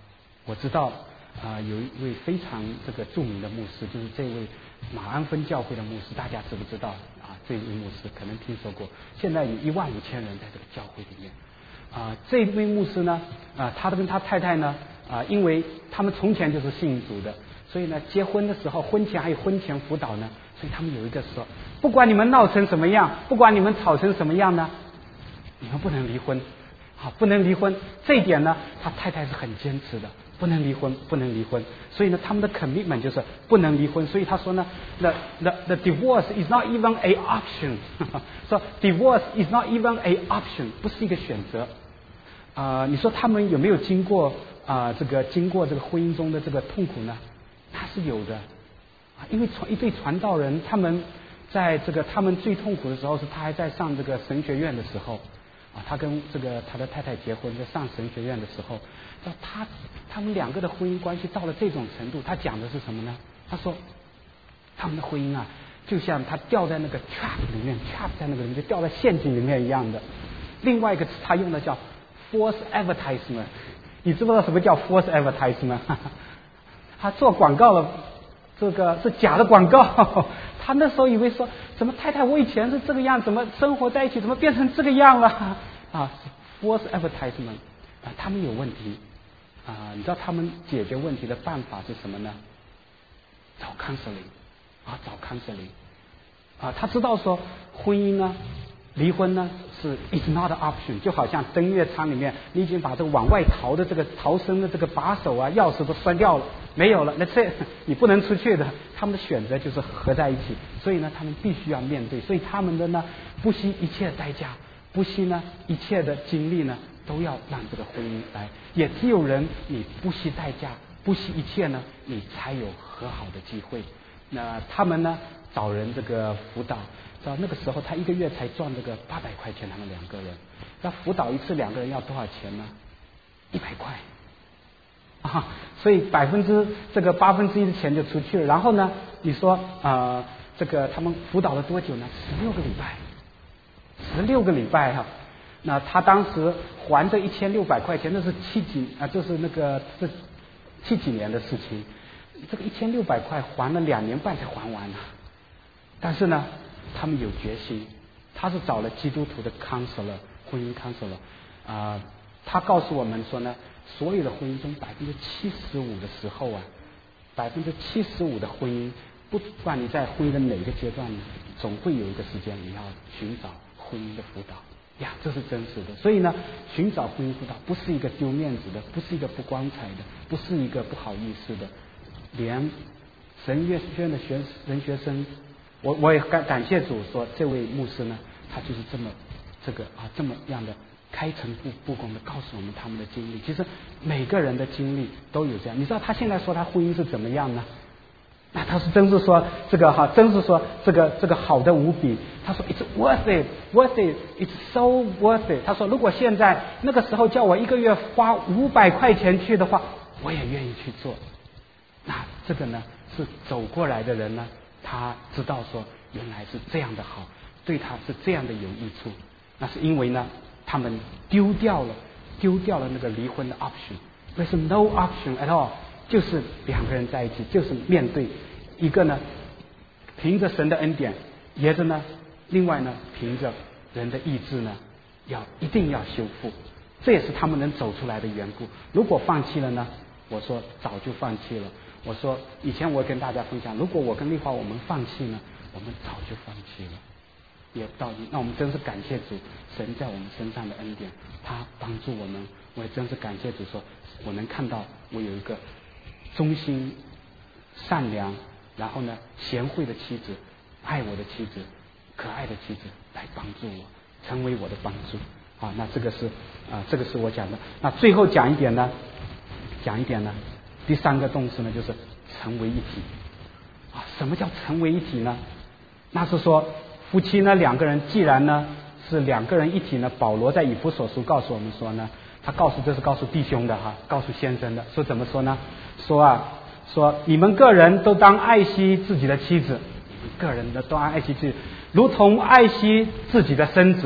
我知道啊、呃，有一位非常这个著名的牧师，就是这位马鞍分教会的牧师，大家知不知道啊？这位牧师可能听说过，现在有一万五千人在这个教会里面。啊、呃，这位牧师呢，啊、呃，他跟他太太呢，啊、呃，因为他们从前就是信主的，所以呢，结婚的时候，婚前还有婚前辅导呢，所以他们有一个说，不管你们闹成什么样，不管你们吵成什么样呢，你们不能离婚，啊，不能离婚。这一点呢，他太太是很坚持的，不能离婚，不能离婚。所以呢，他们的 commitment 就是不能离婚。所以他说呢 ，the the the divorce is not even a option， 说 divorce is not even a option， 不是一个选择。啊、呃，你说他们有没有经过啊、呃、这个经过这个婚姻中的这个痛苦呢？他是有的，啊，因为传一对传道人，他们在这个他们最痛苦的时候是他还在上这个神学院的时候，啊，他跟这个他的太太结婚，在上神学院的时候，那他他们两个的婚姻关系到了这种程度，他讲的是什么呢？他说他们的婚姻啊，就像他掉在那个 trap 里面 ，trap 在那个里面，就掉在陷阱里面一样的。另外一个词他用的叫 false advertisement， 你知不知道什么叫 false advertisement？ 他做广告了，这个是假的广告。他那时候以为说，怎么太太我以前是这个样，怎么生活在一起，怎么变成这个样了？啊 ，false advertisement 啊，他们有问题啊，你知道他们解决问题的办法是什么呢？找 counseling 啊，找 counseling 啊，他知道说婚姻呢。离婚呢是 is not an option， 就好像登月舱里面，你已经把这个往外逃的这个逃生的这个把手啊、钥匙都摔掉了，没有了，那这你不能出去的。他们的选择就是合在一起，所以呢，他们必须要面对，所以他们的呢不惜一切代价，不惜呢一切的精力呢，都要让这个婚姻来。也只有人你不惜代价、不惜一切呢，你才有和好的机会。那他们呢找人这个辅导。到那个时候，他一个月才赚这个八百块钱，他们两个人。那辅导一次两个人要多少钱呢？一百块啊！所以百分之这个八分之一的钱就出去了。然后呢，你说啊、呃，这个他们辅导了多久呢？十六个礼拜，十六个礼拜哈、啊。那他当时还这一千六百块钱，那是七几啊，就是那个这七几年的事情。这个一千六百块还了两年半才还完呢。但是呢。他们有决心，他是找了基督徒的 counselor， 婚姻 counselor， 啊、呃，他告诉我们说呢，所有的婚姻中百分之七十五的时候啊，百分之七十五的婚姻，不管你在婚姻的哪个阶段呢，总会有一个时间你要寻找婚姻的辅导呀，这是真实的。所以呢，寻找婚姻辅导不是一个丢面子的，不是一个不光彩的，不是一个不好意思的，连神学院的学人学生。我我也感感谢主说，这位牧师呢，他就是这么这个啊这么样的开诚布布公的告诉我们他们的经历。其实每个人的经历都有这样。你知道他现在说他婚姻是怎么样呢？那他是真是说这个哈，真是说这个这个好的无比。他说 It's worth it, worth it, it's so worth it。他说如果现在那个时候叫我一个月花五百块钱去的话，我也愿意去做。那这个呢是走过来的人呢。他知道说原来是这样的好，对他是这样的有益处，那是因为呢他们丢掉了丢掉了那个离婚的 option，There's no option at all， 就是两个人在一起，就是面对一个呢凭着神的恩典，接着呢另外呢凭着人的意志呢要一定要修复，这也是他们能走出来的缘故。如果放弃了呢，我说早就放弃了。我说以前我跟大家分享，如果我跟丽华我们放弃呢，我们早就放弃了。也到那我们真是感谢主，神在我们身上的恩典，他帮助我们。我也真是感谢主说，我能看到我有一个忠心、善良，然后呢贤惠的妻子，爱我的妻子，可爱的妻子来帮助我，成为我的帮助。啊，那这个是啊，这个是我讲的。那最后讲一点呢，讲一点呢。第三个动词呢，就是成为一体啊。什么叫成为一体呢？那是说夫妻呢两个人既然呢是两个人一体呢，保罗在以弗所书告诉我们说呢，他告诉这是告诉弟兄的哈，告诉先生的，说怎么说呢？说啊，说你们个人都当爱惜自己的妻子，你们个人的都当爱惜自己，如同爱惜自己的身子。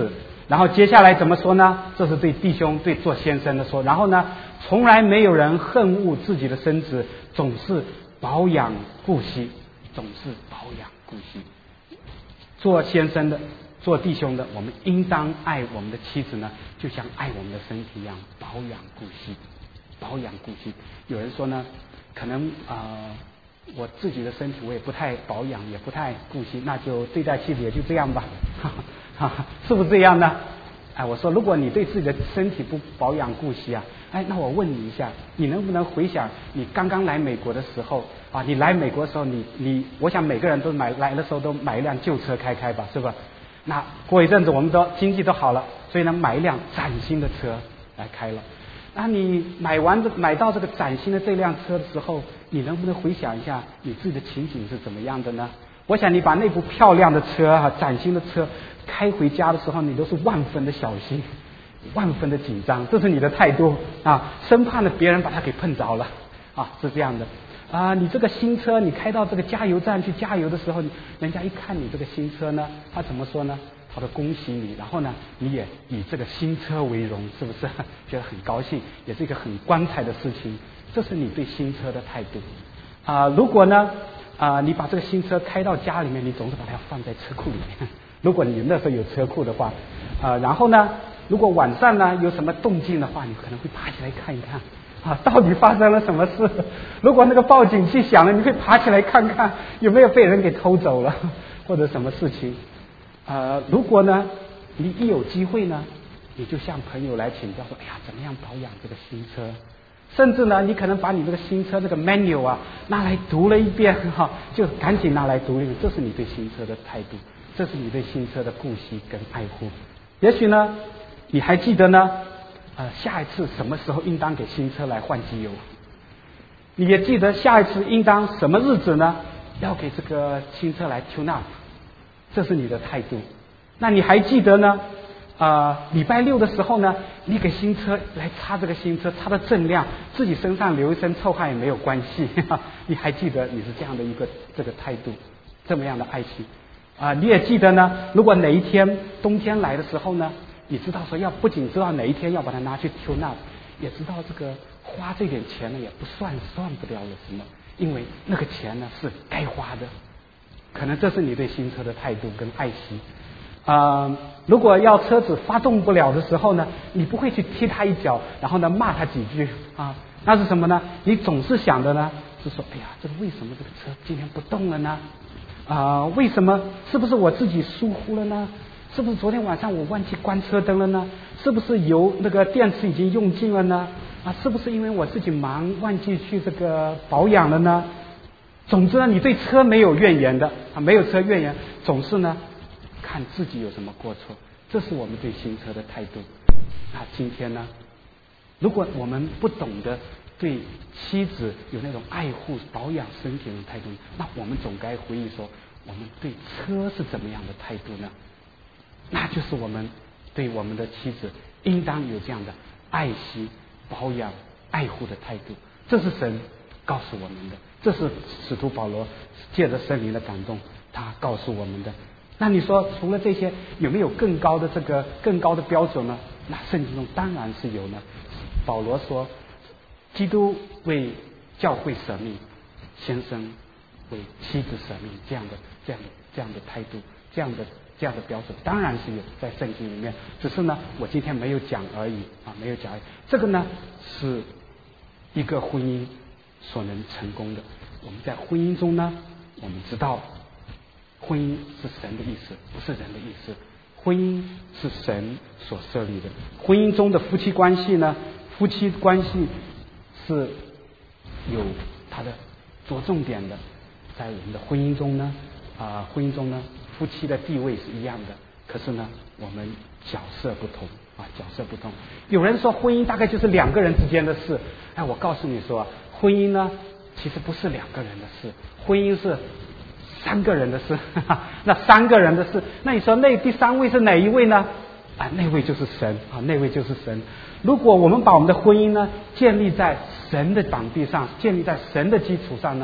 然后接下来怎么说呢？这是对弟兄对做先生的说。然后呢，从来没有人恨恶自己的身子，总是保养顾惜，总是保养顾惜。做先生的做弟兄的，我们应当爱我们的妻子呢，就像爱我们的身体一样，保养顾惜，保养顾惜。有人说呢，可能呃我自己的身体我也不太保养，也不太顾惜，那就对待妻子也就这样吧，哈哈，是不是这样呢？哎，我说如果你对自己的身体不保养顾惜啊，哎，那我问你一下，你能不能回想你刚刚来美国的时候啊？你来美国的时候，你你，我想每个人都买来的时候都买一辆旧车开开吧，是吧？那过一阵子我们都经济都好了，所以呢买一辆崭新的车来开了。那你买完这买到这个崭新的这辆车的时候，你能不能回想一下你自己的情景是怎么样的呢？我想你把那部漂亮的车啊，崭新的车开回家的时候，你都是万分的小心，万分的紧张，这是你的态度啊，生怕呢别人把它给碰着了啊，是这样的啊。你这个新车，你开到这个加油站去加油的时候，人家一看你这个新车呢，他怎么说呢？他说恭喜你，然后呢，你也以这个新车为荣，是不是？觉得很高兴，也是一个很光彩的事情。这是你对新车的态度啊。如果呢啊，你把这个新车开到家里面，你总是把它放在车库里面。如果你那时候有车库的话，啊，然后呢，如果晚上呢有什么动静的话，你可能会爬起来看一看啊，到底发生了什么事？如果那个报警器响了，你会爬起来看看有没有被人给偷走了，或者什么事情。呃，如果呢，你一有机会呢，你就向朋友来请教说，哎呀，怎么样保养这个新车？甚至呢，你可能把你这个新车这个 menu 啊拿来读了一遍哈，就赶紧拿来读一遍，这是你对新车的态度，这是你对新车的顾惜跟爱护。也许呢，你还记得呢，呃，下一次什么时候应当给新车来换机油？你也记得下一次应当什么日子呢，要给这个新车来 tune up？这是你的态度。那你还记得呢？呃，礼拜六的时候呢，你给新车来擦这个新车，擦的锃亮，自己身上流一身臭汗也没有关系。呵呵，你还记得你是这样的一个这个态度，这么样的爱心啊、呃？你也记得呢？如果哪一天冬天来的时候呢，你知道说要不仅知道哪一天要把它拿去 tune up， 也知道这个花这点钱呢也不算算不了有什么，因为那个钱呢是该花的。可能这是你对新车的态度跟爱惜啊、呃。如果要车子发动不了的时候呢，你不会去踢他一脚，然后呢骂他几句啊，那是什么呢？你总是想的呢是说，哎呀，这个为什么这个车今天不动了呢？啊、呃，为什么？是不是我自己疏忽了呢？是不是昨天晚上我忘记关车灯了呢？是不是油那个电池已经用尽了呢？啊，是不是因为我自己忙忘记去这个保养了呢？总之呢，你对车没有怨言的啊，没有车怨言，总是呢看自己有什么过错，这是我们对新车的态度。那今天呢，如果我们不懂得对妻子有那种爱护、保养身体的态度，那我们总该回忆说，我们对车是怎么样的态度呢？那就是我们对我们的妻子应当有这样的爱惜、保养、爱护的态度。这是神告诉我们的，这是使徒保罗借着圣灵的感动，他告诉我们的。那你说除了这些，有没有更高的这个更高的标准呢？那圣经中当然是有呢。保罗说，基督为教会舍命，先生为妻子舍命，这样的这样的这样的态度，这样的这样的标准，当然是有在圣经里面，只是呢，我今天没有讲而已啊，没有讲而已。这个呢，是一个婚姻所能成功的。我们在婚姻中呢，我们知道婚姻是神的意思，不是人的意思。婚姻是神所设立的。婚姻中的夫妻关系呢，夫妻关系是有它的着重点的。在我们的婚姻中呢，啊、呃，婚姻中呢，夫妻的地位是一样的，可是呢，我们角色不同啊，角色不同。有人说婚姻大概就是两个人之间的事，哎，我告诉你说，婚姻呢，其实不是两个人的事，婚姻是三个人的事。哈哈，那三个人的事，那你说那第三位是哪一位呢？啊，那位就是神啊，那位就是神。如果我们把我们的婚姻呢建立在神的膀臂上，建立在神的基础上呢，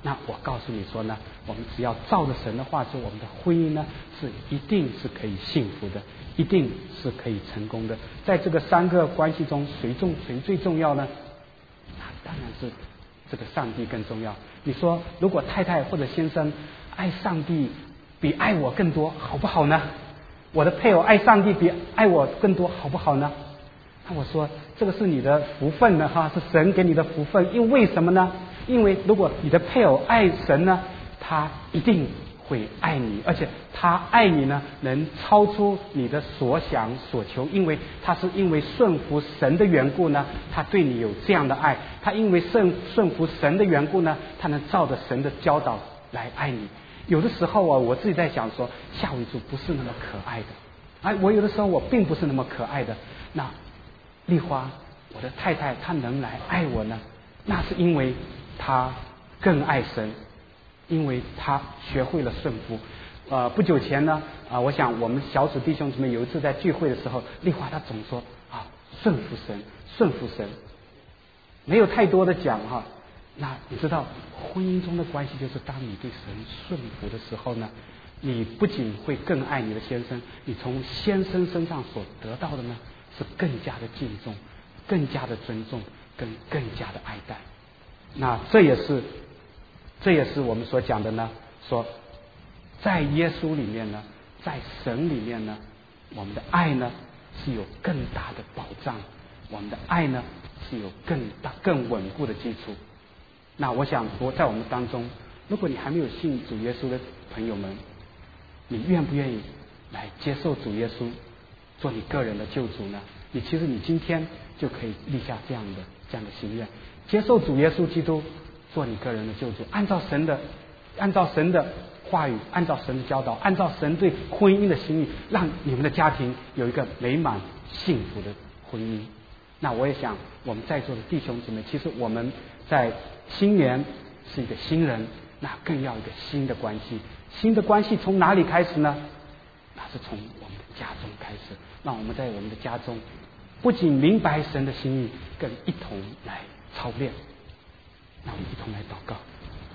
那我告诉你说呢，我们只要照着神的话做，我们的婚姻呢是一定是可以幸福的，一定是可以成功的。在这个三个关系中，谁重谁最重要呢？那当然是这个上帝更重要。你说如果太太或者先生爱上帝比爱我更多，好不好呢？我的配偶爱上帝比爱我更多，好不好呢？那我说这个是你的福分呢，哈，是神给你的福分。因为什么呢？因为如果你的配偶爱神呢，他一定会爱你，而且他爱你呢，能超出你的所想所求，因为他是因为顺服神的缘故呢，他对你有这样的爱。他因为顺顺服神的缘故呢，他能照着神的教导来爱你。有的时候啊，我自己在想说，夏维主不是那么可爱的，哎，我有的时候我并不是那么可爱的。那丽花，我的太太，她能来爱我呢，那是因为她更爱神，因为她学会了顺服。呃，不久前呢，啊、呃，我想我们小组弟兄姊妹有一次在聚会的时候，丽花她总说啊，顺服神，顺服神，没有太多的讲哈。那你知道婚姻中的关系就是当你对神顺服的时候呢，你不仅会更爱你的先生，你从先生身上所得到的呢是更加的敬重，更加的尊重，跟更加的爱戴。那这也是这也是我们所讲的呢，说在耶稣里面呢，在神里面呢，我们的爱呢是有更大的保障，我们的爱呢是有更大更稳固的基础。那我想我在我们当中，如果你还没有信主耶稣的朋友们，你愿不愿意来接受主耶稣做你个人的救主呢？你其实你今天就可以立下这样的这样的心愿，接受主耶稣基督做你个人的救主，按照神的按照神的话语，按照神的教导，按照神对婚姻的心意，让你们的家庭有一个美满幸福的婚姻。那我也想我们在座的弟兄姊妹，其实我们在新年是一个新人，那更要一个新的关系。新的关系从哪里开始呢？那是从我们的家中开始。让我们在我们的家中不仅明白神的心意，更一同来操练。那我们一同来祷告。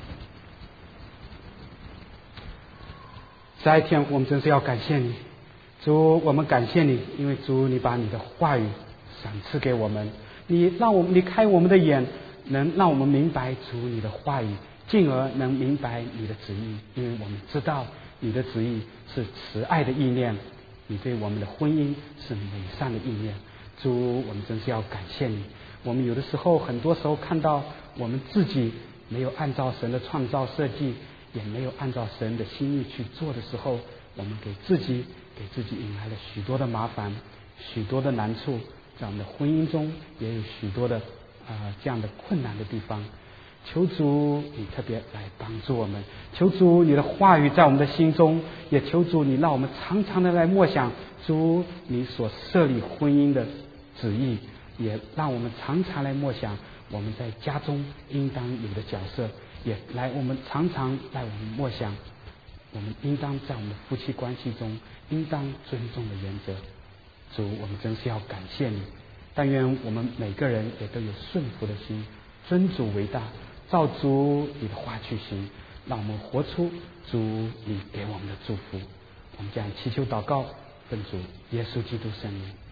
慈爱天父，我们真是要感谢你，主，我们感谢你，因为主你把你的话语赏赐给我们，你让我们你开我们的眼，能让我们明白主你的话语，进而能明白你的旨意。因为我们知道你的旨意是慈爱的意念，你对我们的婚姻是美善的意念。主，我们真是要感谢你。我们有的时候很多时候看到我们自己没有按照神的创造设计，也没有按照神的心意去做的时候，我们给自己给自己引来了许多的麻烦，许多的难处，在我们的婚姻中也有许多的啊、呃、这样的困难的地方。求主你特别来帮助我们，求主你的话语在我们的心中，也求主你让我们常常的来默想主你所设立婚姻的旨意，也让我们常常来默想我们在家中应当有的角色，也来我们常常来我们默想我们应当在我们的夫妻关系中应当尊重的原则。主，我们真是要感谢你，但愿我们每个人也都有顺服的心，尊主为大，照主你的话去行，让我们活出主你给我们的祝福。我们将祈求祷告，奉主耶稣基督圣名。